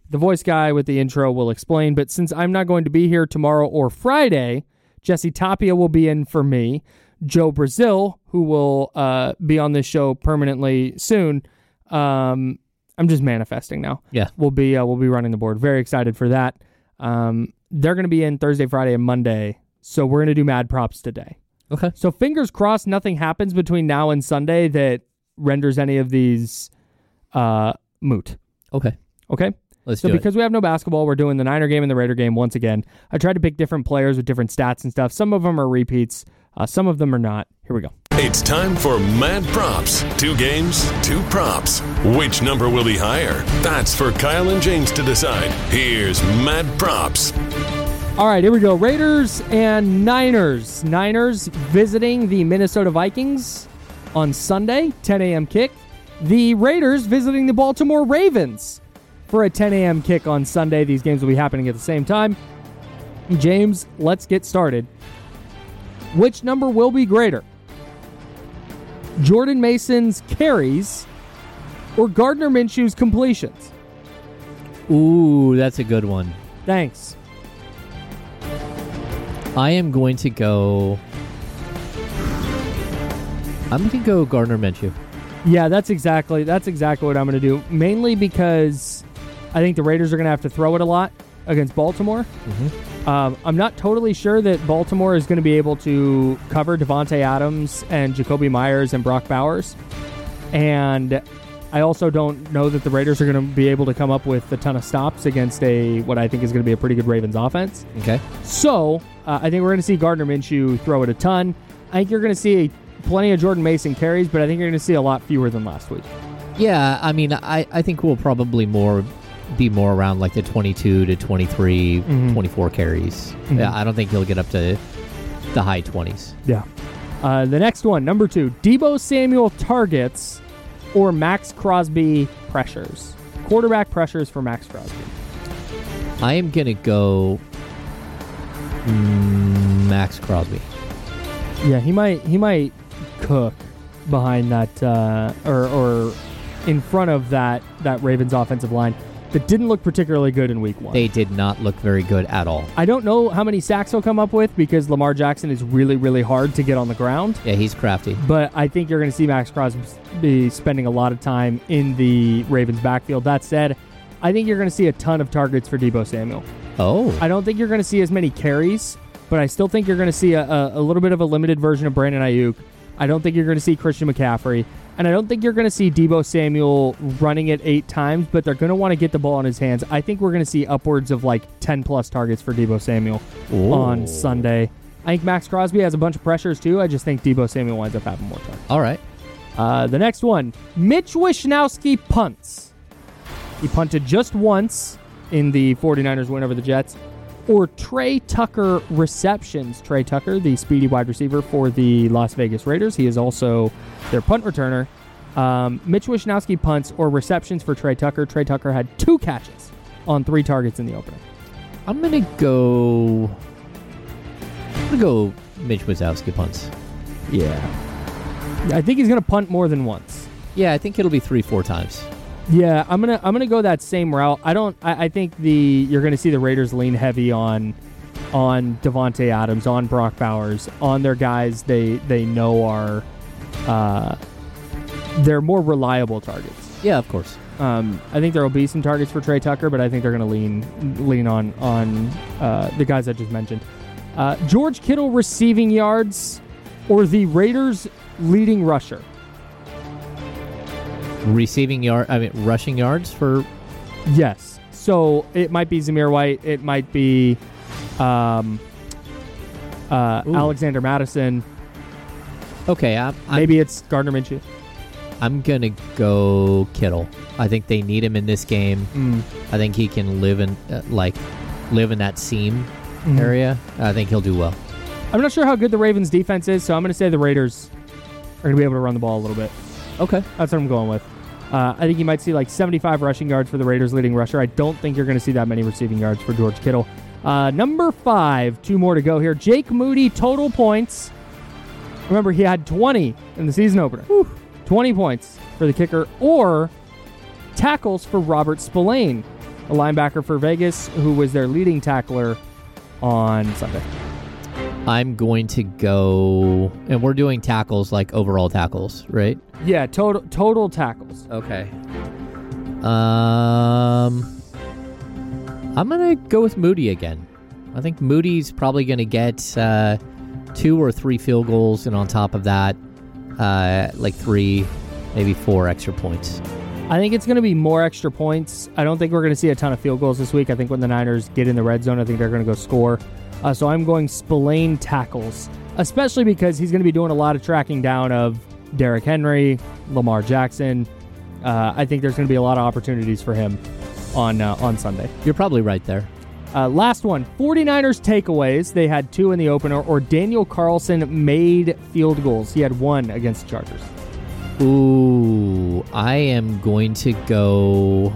The voice guy with the intro will explain, but since I'm not going to be here tomorrow or Friday, Jesse Tapia will be in for me. Joe Brazil, who will uh, be on this show permanently soon. Um, I'm just manifesting now. Yeah, we'll be uh, we'll be running the board. Very excited for that. Um, they're going to be in Thursday, Friday, and Monday, so we're going to do Mad Props today. Okay. So fingers crossed, nothing happens between now and Sunday that renders any of these uh, moot. Okay. Okay. Let's so do because it. we have no basketball, we're doing the Niner game and the Raider game once again. I tried to pick different players with different stats and stuff. Some of them are repeats. Uh, some of them are not. Here we go. It's time for Mad Props. Two games, two props. Which number will be higher? That's for Kyle and James to decide. Here's Mad Props. All right, here we go. Raiders and Niners. Niners visiting the Minnesota Vikings on Sunday, ten a.m. kick. The Raiders visiting the Baltimore Ravens for a ten a.m. kick on Sunday. These games will be happening at the same time. James, let's get started. Which number will be greater? Jordan Mason's carries or Gardner Minshew's completions? Ooh, that's a good one. Thanks. I am going to go... I'm going to go Gardner Minshew. Yeah, that's exactly that's exactly what I'm going to do. Mainly because I think the Raiders are going to have to throw it a lot against Baltimore. Mm-hmm. Um, I'm not totally sure that Baltimore is going to be able to cover Devontae Adams and Jacoby Myers and Brock Bowers. And I also don't know that the Raiders are going to be able to come up with a ton of stops against a what I think is going to be a pretty good Ravens offense. Okay. So uh, I think we're going to see Gardner Minshew throw it a ton. I think you're going to see plenty of Jordan Mason carries, but I think you're going to see a lot fewer than last week. Yeah, I mean, I, I think we'll probably more be more around like the twenty-two to twenty-three, mm-hmm. twenty-four carries. Mm-hmm. Yeah, I don't think he'll get up to the high twenties. Yeah. Uh, the next one, number two, Deebo Samuel targets or Max Crosby pressures. Quarterback pressures for Max Crosby. I am going to go mm, Max Crosby. Yeah, he might he might cook behind that uh, or or in front of that that Ravens offensive line that didn't look particularly good in week one. They did not look very good at all. I don't know how many sacks he'll come up with because Lamar Jackson is really, really hard to get on the ground. Yeah, he's crafty. But I think you're going to see Max Crosby be spending a lot of time in the Ravens backfield. That said, I think you're going to see a ton of targets for Deebo Samuel. Oh. I don't think you're going to see as many carries, but I still think you're going to see a, a, a little bit of a limited version of Brandon Ayuk. I don't think you're going to see Christian McCaffrey. And I don't think you're going to see Deebo Samuel running it eight times, but they're going to want to get the ball in his hands. I think we're going to see upwards of like ten-plus targets for Deebo Samuel Ooh. on Sunday. I think Max Crosby has a bunch of pressures too. I just think Deebo Samuel winds up having more targets. All right. Uh, the next one, Mitch Wishnowsky punts. He punted just once in the 49ers win over the Jets. Or Trey Tucker receptions. Trey Tucker, the speedy wide receiver for the Las Vegas Raiders. He is also their punt returner. Um, Mitch Wishnowsky punts or receptions for Trey Tucker. Trey Tucker had two catches on three targets in the opener. I'm going to go... I'm going to go Mitch Wishnowsky punts. Yeah. I think he's going to punt more than once. Yeah, I think it'll be three, four times. Yeah, I'm gonna I'm gonna go that same route. I don't. I, I think the you're gonna see the Raiders lean heavy on on Devontae Adams, on Brock Bowers, on their guys they they know are uh, they're more reliable targets. Yeah, of course. Um, I think there will be some targets for Trey Tucker, but I think they're gonna lean lean on on uh, the guys I just mentioned. Uh, George Kittle receiving yards or the Raiders leading rusher. Receiving yard, I mean, rushing yards for... Yes. So it might be Zamir White. It might be um, uh, Alexander Madison. Okay. I'm, I'm, Maybe it's Gardner Minshew. I'm going to go Kittle. I think they need him in this game. Mm. I think he can live in, uh, like, live in that seam mm. area. I think he'll do well. I'm not sure how good the Ravens defense is, so I'm going to say the Raiders are going to be able to run the ball a little bit. Okay. That's what I'm going with. Uh, I think you might see like seventy-five rushing yards for the Raiders leading rusher. I don't think you're going to see that many receiving yards for George Kittle. Uh, number five, two more to go here. Jake Moody, total points. Remember, he had twenty in the season opener. Whew. twenty points for the kicker. Or tackles for Robert Spillane. a linebacker for Vegas, who was their leading tackler on Sunday. I'm going to go, and we're doing tackles like overall tackles, right? Yeah, total total tackles. Okay. Um, I'm going to go with Moody again. I think Moody's probably going to get uh, two or three field goals, and on top of that, uh, like three, maybe four extra points. I think it's going to be more extra points. I don't think we're going to see a ton of field goals this week. I think when the Niners get in the red zone, I think they're going to go score. Uh, so I'm going Spillane tackles, especially because he's going to be doing a lot of tracking down of Derrick Henry, Lamar Jackson. Uh, I think there's going to be a lot of opportunities for him on uh, on Sunday. You're probably right there. Uh, last one, 49ers takeaways. They had two in the opener, or Daniel Carlson made field goals. He had one against the Chargers. Ooh, I am going to go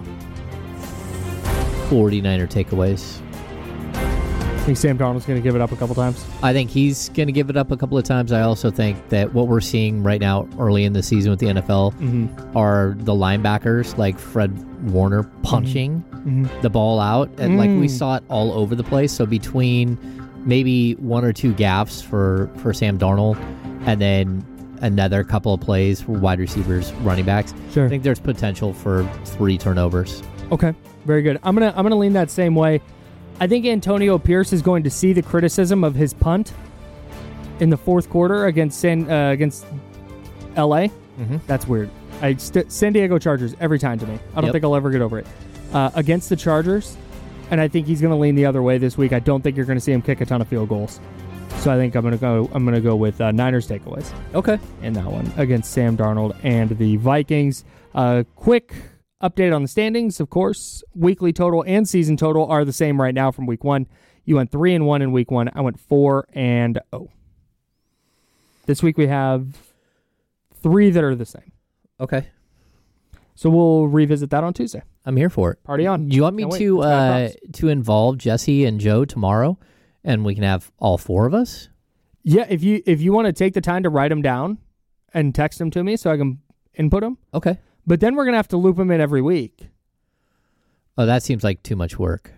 49er takeaways. I think Sam Darnold's going to give it up a couple times. I think he's going to give it up a couple of times. I also think that what we're seeing right now early in the season with the N F L mm-hmm. are the linebackers like Fred Warner punching mm-hmm. the ball out. And mm. like we saw it all over the place. So between maybe one or two gaffes for, for Sam Darnold and then another couple of plays for wide receivers, running backs, sure. I think there's potential for three turnovers. Okay, very good. I'm gonna I'm gonna lean that same way. I think Antonio Pierce is going to see the criticism of his punt in the fourth quarter against San, uh, against L A. Mm-hmm. That's weird. I st- San Diego Chargers every time to me. I don't yep. think I'll ever get over it. Uh, against the Chargers, and I think he's going to lean the other way this week. I don't think you're going to see him kick a ton of field goals. So I think I'm going to go. I'm going to go with uh, Niners takeaways. Okay, in that one against Sam Darnold and the Vikings. Uh, quick update on the standings, of course. Weekly total and season total are the same right now from week one. You went three and one in week one. I went four and oh. This week we have three that are the same. Okay. So we'll revisit that on Tuesday. I'm here for it. Party on. Do you want me Can't to uh, to involve Jesse and Joe tomorrow, and we can have all four of us? Yeah, if you if you want to take the time to write them down and text them to me so I can input them. Okay. But then we're going to have to loop them in every week. Oh, that seems like too much work.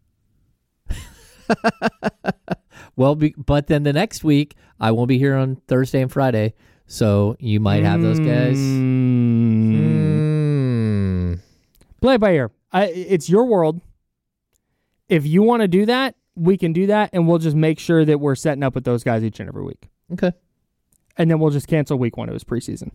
Well, be, but then the next week, I won't be here on Thursday and Friday, so you might have those guys. Mm. Mm. Play it by ear. I, it's your world. If you want to do that, we can do that, and we'll just make sure that we're setting up with those guys each and every week. Okay. And then we'll just cancel week one. It was preseason.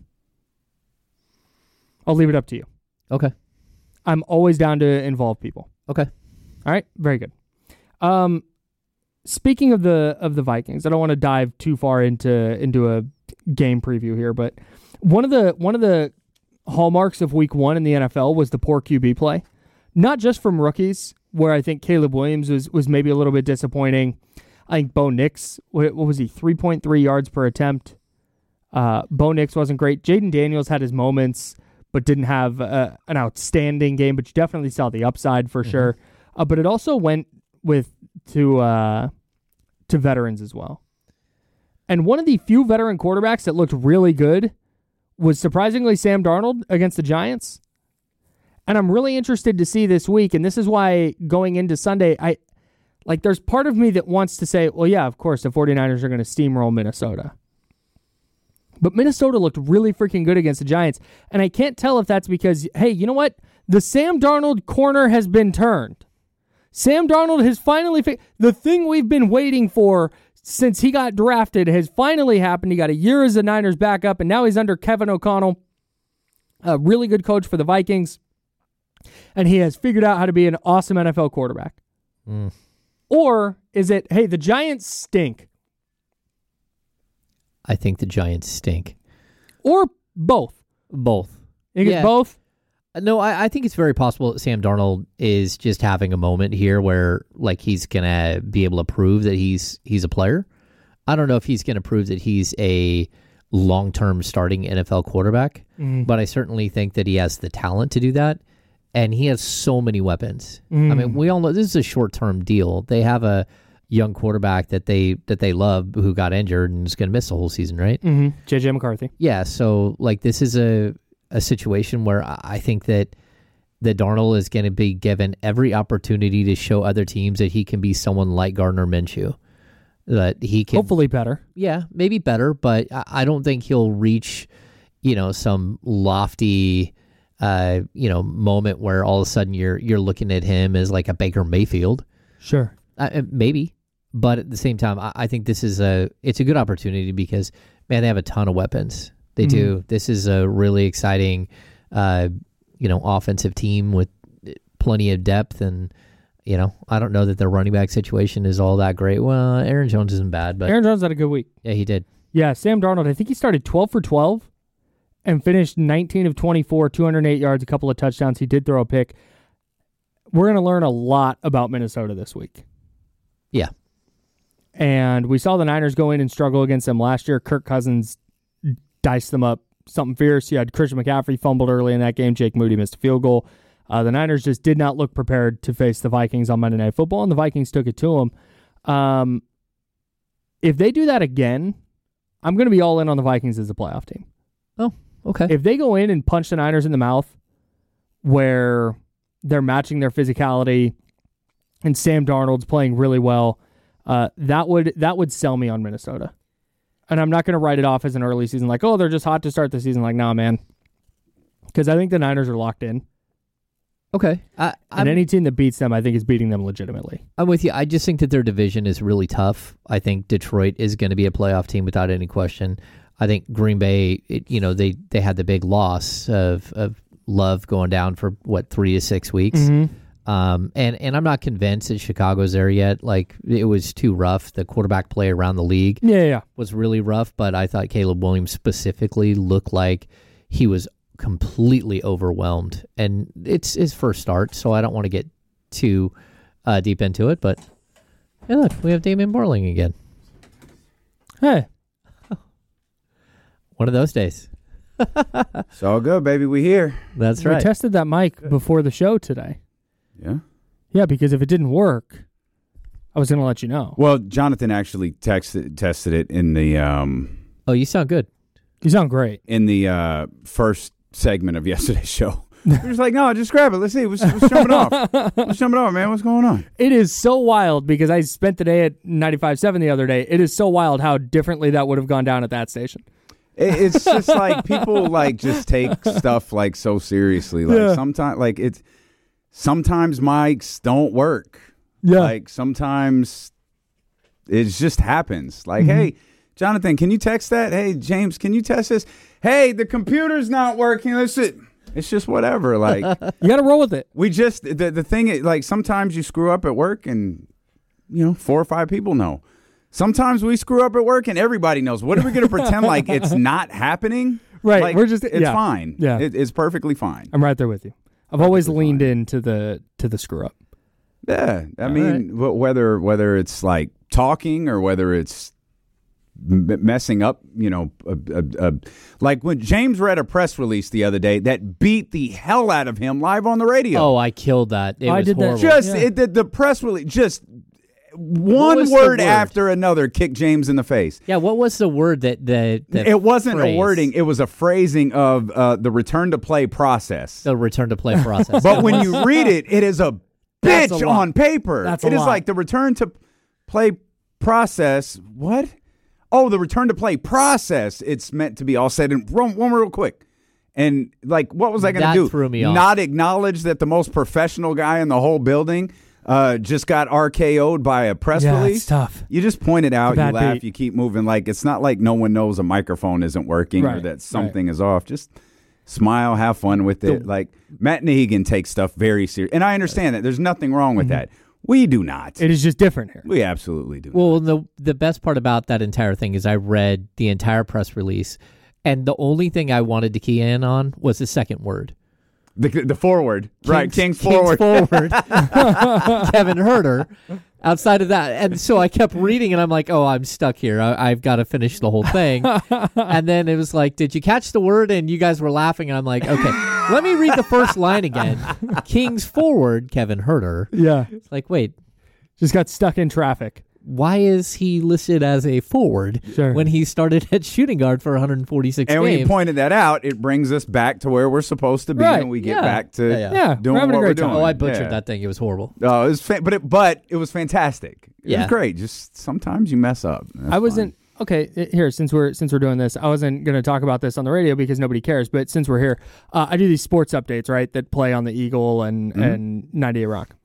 I'll leave it up to you. Okay. I'm always down to involve people. Okay. All right. Very good. Um, speaking of the of the Vikings, I don't want to dive too far into into a game preview here, but one of the one of the hallmarks of week one in the N F L was the poor Q B play. Not just from rookies, where I think Caleb Williams was was maybe a little bit disappointing. I think Bo Nix, what, what was he, three point three yards per attempt. Uh, Bo Nix wasn't great. Jaden Daniels had his moments, but didn't have uh, an outstanding game, but you definitely saw the upside for mm-hmm. sure. Uh, but it also went with to uh, to veterans as well. And one of the few veteran quarterbacks that looked really good was surprisingly Sam Darnold against the Giants. And I'm really interested to see this week, and this is why going into Sunday, I like there's part of me that wants to say, well, yeah, of course, the 49ers are going to steamroll Minnesota. But Minnesota looked really freaking good against the Giants. And I can't tell if that's because, hey, you know what? The Sam Darnold corner has been turned. Sam Darnold has finally... Fi- the thing we've been waiting for since he got drafted has finally happened. He got a year as a Niners backup, and now he's under Kevin O'Connell, a really good coach for the Vikings. And he has figured out how to be an awesome N F L quarterback. Mm. Or is it, hey, the Giants stink? I think the Giants stink. Or both. Both. You think yeah. it's both? No, I, I think it's very possible that Sam Darnold is just having a moment here where like he's going to be able to prove that he's he's a player. I don't know if he's going to prove that he's a long-term starting N F L quarterback, mm. but I certainly think that he has the talent to do that. And he has so many weapons. Mm. I mean, we all know this is a short-term deal. They have a young quarterback that they that they love who got injured and is going to miss the whole season, right? Mm-hmm. J J McCarthy. Yeah, so like this is a, a situation where I think that that Darnold is going to be given every opportunity to show other teams that he can be someone like Gardner Minshew. That he can hopefully better. Yeah, maybe better, but I, I don't think he'll reach, you know, some lofty, uh, you know, moment where all of a sudden you're you're looking at him as like a Baker Mayfield. Sure, uh, maybe, but at the same time, I, I think this is a it's a good opportunity because man, they have a ton of weapons. They mm-hmm. do. This is a really exciting, uh, you know, offensive team with plenty of depth, and you know, I don't know that their running back situation is all that great. Well, Aaron Jones isn't bad, but Aaron Jones had a good week. Yeah, he did. Yeah, Sam Darnold. I think he started twelve for twelve and finished nineteen of twenty-four, two hundred eight yards, a couple of touchdowns. He did throw a pick. We're going to learn a lot about Minnesota this week. Yeah. And we saw the Niners go in and struggle against them last year. Kirk Cousins diced them up something fierce. You had Christian McCaffrey fumbled early in that game. Jake Moody missed a field goal. Uh, the Niners just did not look prepared to face the Vikings on Monday Night Football, and the Vikings took it to them. Um, if they do that again, I'm going to be all in on the Vikings as a playoff team. Oh, okay. If they go in and punch the Niners in the mouth where they're matching their physicality and Sam Darnold's playing really well, uh, that would that would sell me on Minnesota. And I'm not going to write it off as an early season like, oh, they're just hot to start the season. Like, nah, man. Because I think the Niners are locked in. Okay. I, and any team that beats them, I think, is beating them legitimately. I'm with you. I just think that their division is really tough. I think Detroit is going to be a playoff team without any question. I think Green Bay, it, you know, they, they had the big loss of, of Love going down for, what, three to six weeks. Mm-hmm. Um, and, and I'm not convinced that Chicago's there yet. Like, it was too rough. The quarterback play around the league yeah, yeah. was really rough, but I thought Caleb Williams specifically looked like he was completely overwhelmed, and it's his first start, so I don't want to get too uh, deep into it, but hey, look, we have Damian Borling again. Hey. One of those days. It's all good, baby. We here. That's we right. We tested that mic good. before the show today. Yeah? Yeah, because if it didn't work, I was going to let you know. Well, Jonathan actually texted, tested it in the... Um, oh, you sound good. You sound great. In the uh, first segment of yesterday's show. We're just like, no, just grab it. Let's see. What's, what's jumping off? What's jumping off, man? What's going on? It is so wild because I spent the day at ninety-five point seven the other day. It is so wild how differently that would have gone down at that station. It, it's just like people like just take stuff like so seriously. Like yeah. sometimes, like it's sometimes mics don't work. Yeah. Like sometimes it just happens. Like, mm-hmm. hey, Jonathan, can you text that? Hey, James, can you test this? Hey, the computer's not working. Let's it. It's just whatever. Like you got to roll with it. We just the the thing is, like sometimes you screw up at work and you know four or five people know. Sometimes we screw up at work and everybody knows. What are we going to pretend like it's not happening? Right. Like, we're just it's yeah. fine. Yeah, it, it's perfectly fine. I'm right there with you. I've perfectly always leaned fine. into the to the screw up. Yeah, I All mean right. whether whether it's like talking or whether it's messing up, you know, uh, uh, uh, like when James read a press release the other day that beat the hell out of him live on the radio. Oh, I killed that. It I was did horrible. that. Just yeah. it, the, the press release, just one word, word after another kicked James in the face. Yeah, what was the word that the, the it wasn't phrase? a wording; it was a phrasing of uh, the return to play process. The return to play process. But when you read it, it is a That's bitch a lot. on paper. That's a It is lot. like the return to play process. What? Oh, the return to play process. It's meant to be all said in one, one real quick. And like, what was I going to That do? threw me off. Not acknowledge that the most professional guy in the whole building uh, just got R K O'd by a press Yeah, release. it's tough. You just point it out, you bad laugh, beat. you keep moving. Like it's not like no one knows a microphone isn't working or Right, that something is off. Just smile, have fun with it. The- like Matt Nahigan takes stuff very serious, and I understand that. There's nothing wrong with Mm-hmm. that. We do not. It is just different here. We absolutely do. Well, not. the the best part about that entire thing is I read the entire press release, and the only thing I wanted to key in on was the second word. The, the forward, right? King's, King's forward. forward. Kevin Herter. Outside of that, and so I kept reading, and I'm like, "Oh, I'm stuck here. I, I've got to finish the whole thing." And then it was like, "Did you catch the word?" And you guys were laughing, and I'm like, "Okay, let me read the first line again." King's forward, Kevin Herter. Yeah. It's like, wait, Just got stuck in traffic. why is he listed as a forward Sure. when he started at shooting guard for one hundred forty-six And games? when you pointed that out, it brings us back to where we're supposed to be, Right. and we get Yeah. back to Yeah, yeah. Yeah, doing we're having what a we're great doing. time. oh, I butchered Yeah. that thing. It was horrible. Oh, it was, fa- but it, but it was fantastic. It Yeah. was great. Just sometimes you mess up. That's I wasn't okay. i- Here, since we're since we're doing this, I wasn't going to talk about this on the radio because nobody cares. But since we're here, uh, I do these sports updates, right? That play on the Eagle and Mm-hmm. and ninety-eight Rock,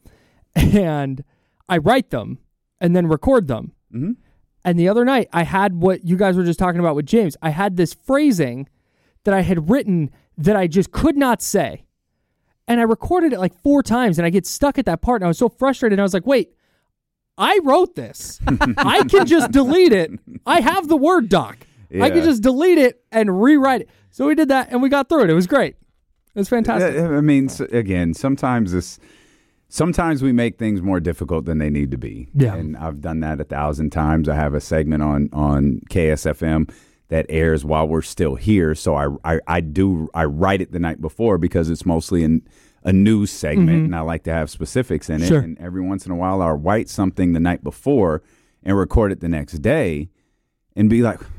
and I write them and then record them. Mhm. And the other night, I had what you guys were just talking about with James. I had this phrasing that I had written that I just could not say, and I recorded it like four times, and I get stuck at that part, and I was so frustrated. And I was like, wait. I wrote this. I can just delete it. I have the Word doc. I can Yeah. just delete it and rewrite it. So we did that, and we got through it. It was great. It was fantastic. Yeah, I mean, s again, sometimes this, sometimes we make things more difficult than they need to be. Yeah. And I've done that a thousand times. I have a segment on on K S F M that airs while we're still here. So I I, I do I write it the night before because it's mostly in a news segment, and I like to have specifics in it. Sure. And every once in a while, I'll write something the night before and record it the next day, and be like,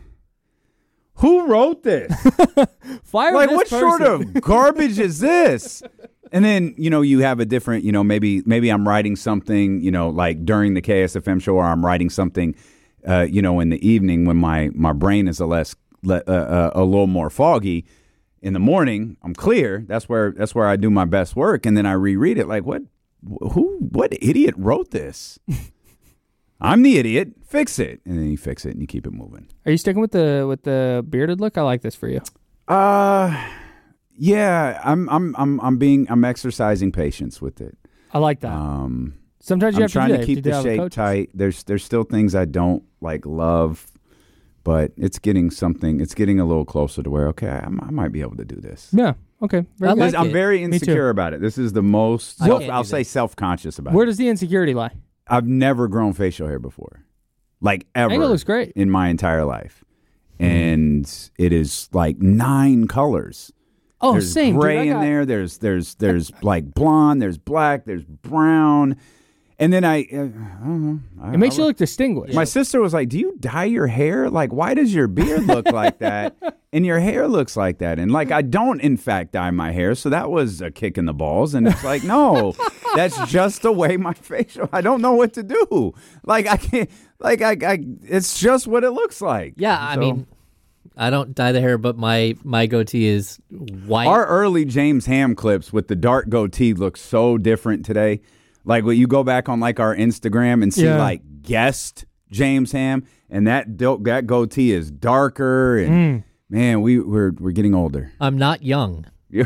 "Who wrote this? Fire Like, this what sort person. of garbage is this?" And then, you know, you have a different, you know, maybe maybe I'm writing something, you know, like during the K S F M show, or I'm writing something, uh, you know, in the evening when my my brain is a less le- uh, uh, a little more foggy. In the morning, I'm clear. That's where that's where I do my best work, and then I reread it. Like, what? Who? What idiot wrote this? I'm the idiot. Fix it, and then you fix it, and you keep it moving. Are you sticking with the with the bearded look? I like this for you. Uh, yeah. I'm I'm I'm I'm being I'm exercising patience with it. I like that. Um, Sometimes you I'm have trying to, to do that. You keep have the do that with shape coaches. tight. There's there's still things I don't like love. But it's getting something. It's getting a little closer to where okay, I, I might be able to do this. Yeah. Okay. Very I good. like I'm it. very Me too. insecure about it. This is the most. I Self, can't I'll do say this. self-conscious about Where it. does the insecurity lie? I've never grown facial hair before, like ever. Angle looks great. in my entire life, and it is like nine colors. Oh, There's same. dude. gray I in got- there. There's there's there's like blonde. There's black. There's brown, and then I, uh, I don't know. I, It makes I, you look distinguished. My sister was like, "Do you dye your hair? Like, why does your beard look like that, and your hair looks like that?" And like, I don't, in fact, dye my hair, so that was a kick in the balls. And it's like, no, that's just the way my facial. I don't know what to do. Like, I can't. Like, I, I it's just what it looks like. Yeah, I So, mean, I don't dye the hair, but my my goatee is white. our early James Ham clips with the dark goatee look so different today. Like when you go back on like our Instagram and see Yeah. like guest James Ham, and that do- that goatee is darker, and Mm. man, we we're we're getting older. I'm not young.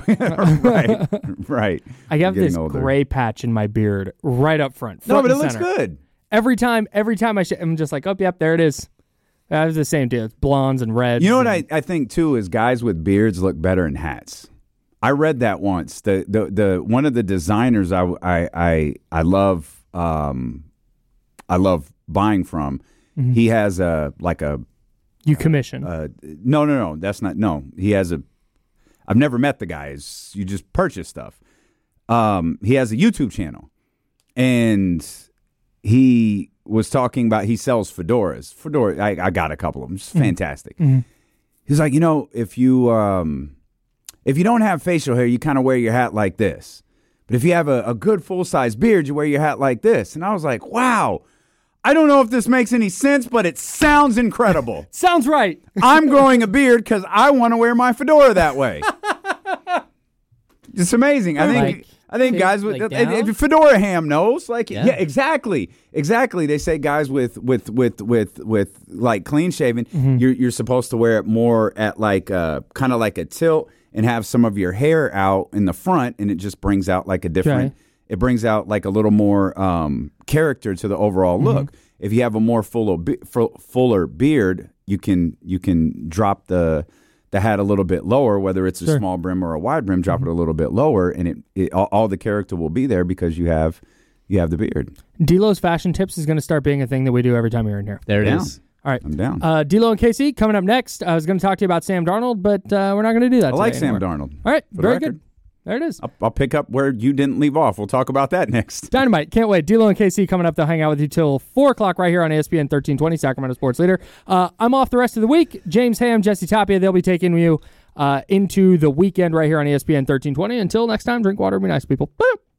right, right. I have We're getting this older. gray patch in my beard right up front. No, front but it and looks center. good. Every time, every time I sh- I'm just like, oh, yep, there it is. I was the same deal. It's blondes and reds. You know what and- I, I think too is guys with beards look better in hats. I read that once. The the the one of the designers I I I, I love um I love buying from. Mm-hmm. He has a like a you commission. uh no no no that's not no he has a I've never met the guy. It's, you just purchase stuff. Um, he has a YouTube channel, and he was talking about he sells fedoras. Fedora, I, I got a couple of them. It's fantastic. He's like, you know, if you um, if you don't have facial hair, you kind of wear your hat like this. But if you have a, a good full size beard, you wear your hat like this. And I was like, wow. I don't know if this makes any sense, but it sounds incredible. Sounds right. I'm growing a beard because I want to wear my fedora that way. It's amazing. I think Like, I think take, guys with like, uh, uh, down? fedora ham knows like yeah. Yeah. exactly exactly. They say guys with with with with with like clean shaven, Mm-hmm. you're you're supposed to wear it more at like uh kind of like a tilt and have some of your hair out in the front, and it just brings out like a different. Okay. It brings out like a little more um, character to the overall Mm-hmm. look. If you have a more fuller be- full- fuller beard, you can you can drop the the hat a little bit lower, whether it's a Sure. small brim or a wide brim. Drop it a little bit lower, and it, it all, all the character will be there because you have you have the beard. D-Lo's fashion tips is going to start being a thing that we do every time you're in here. There it Yeah. is. All right. I'm down. Uh, D-Lo and K C coming up next. I was going to talk to you about Sam Darnold, but uh, we're not going to do that I today like Sam anymore. Darnold. All right. For the Very record. good. There it is. I'll, I'll pick up where you didn't leave off. We'll talk about that next. Dynamite. Can't wait. D'Lo and K C coming up to hang out with you till four o'clock right here on E S P N thirteen twenty, Sacramento Sports Leader. Uh, I'm off the rest of the week. James Ham, Jesse Tapia, they'll be taking you uh, into the weekend right here on E S P N thirteen twenty. Until next time, drink water and be nice, people. Boop.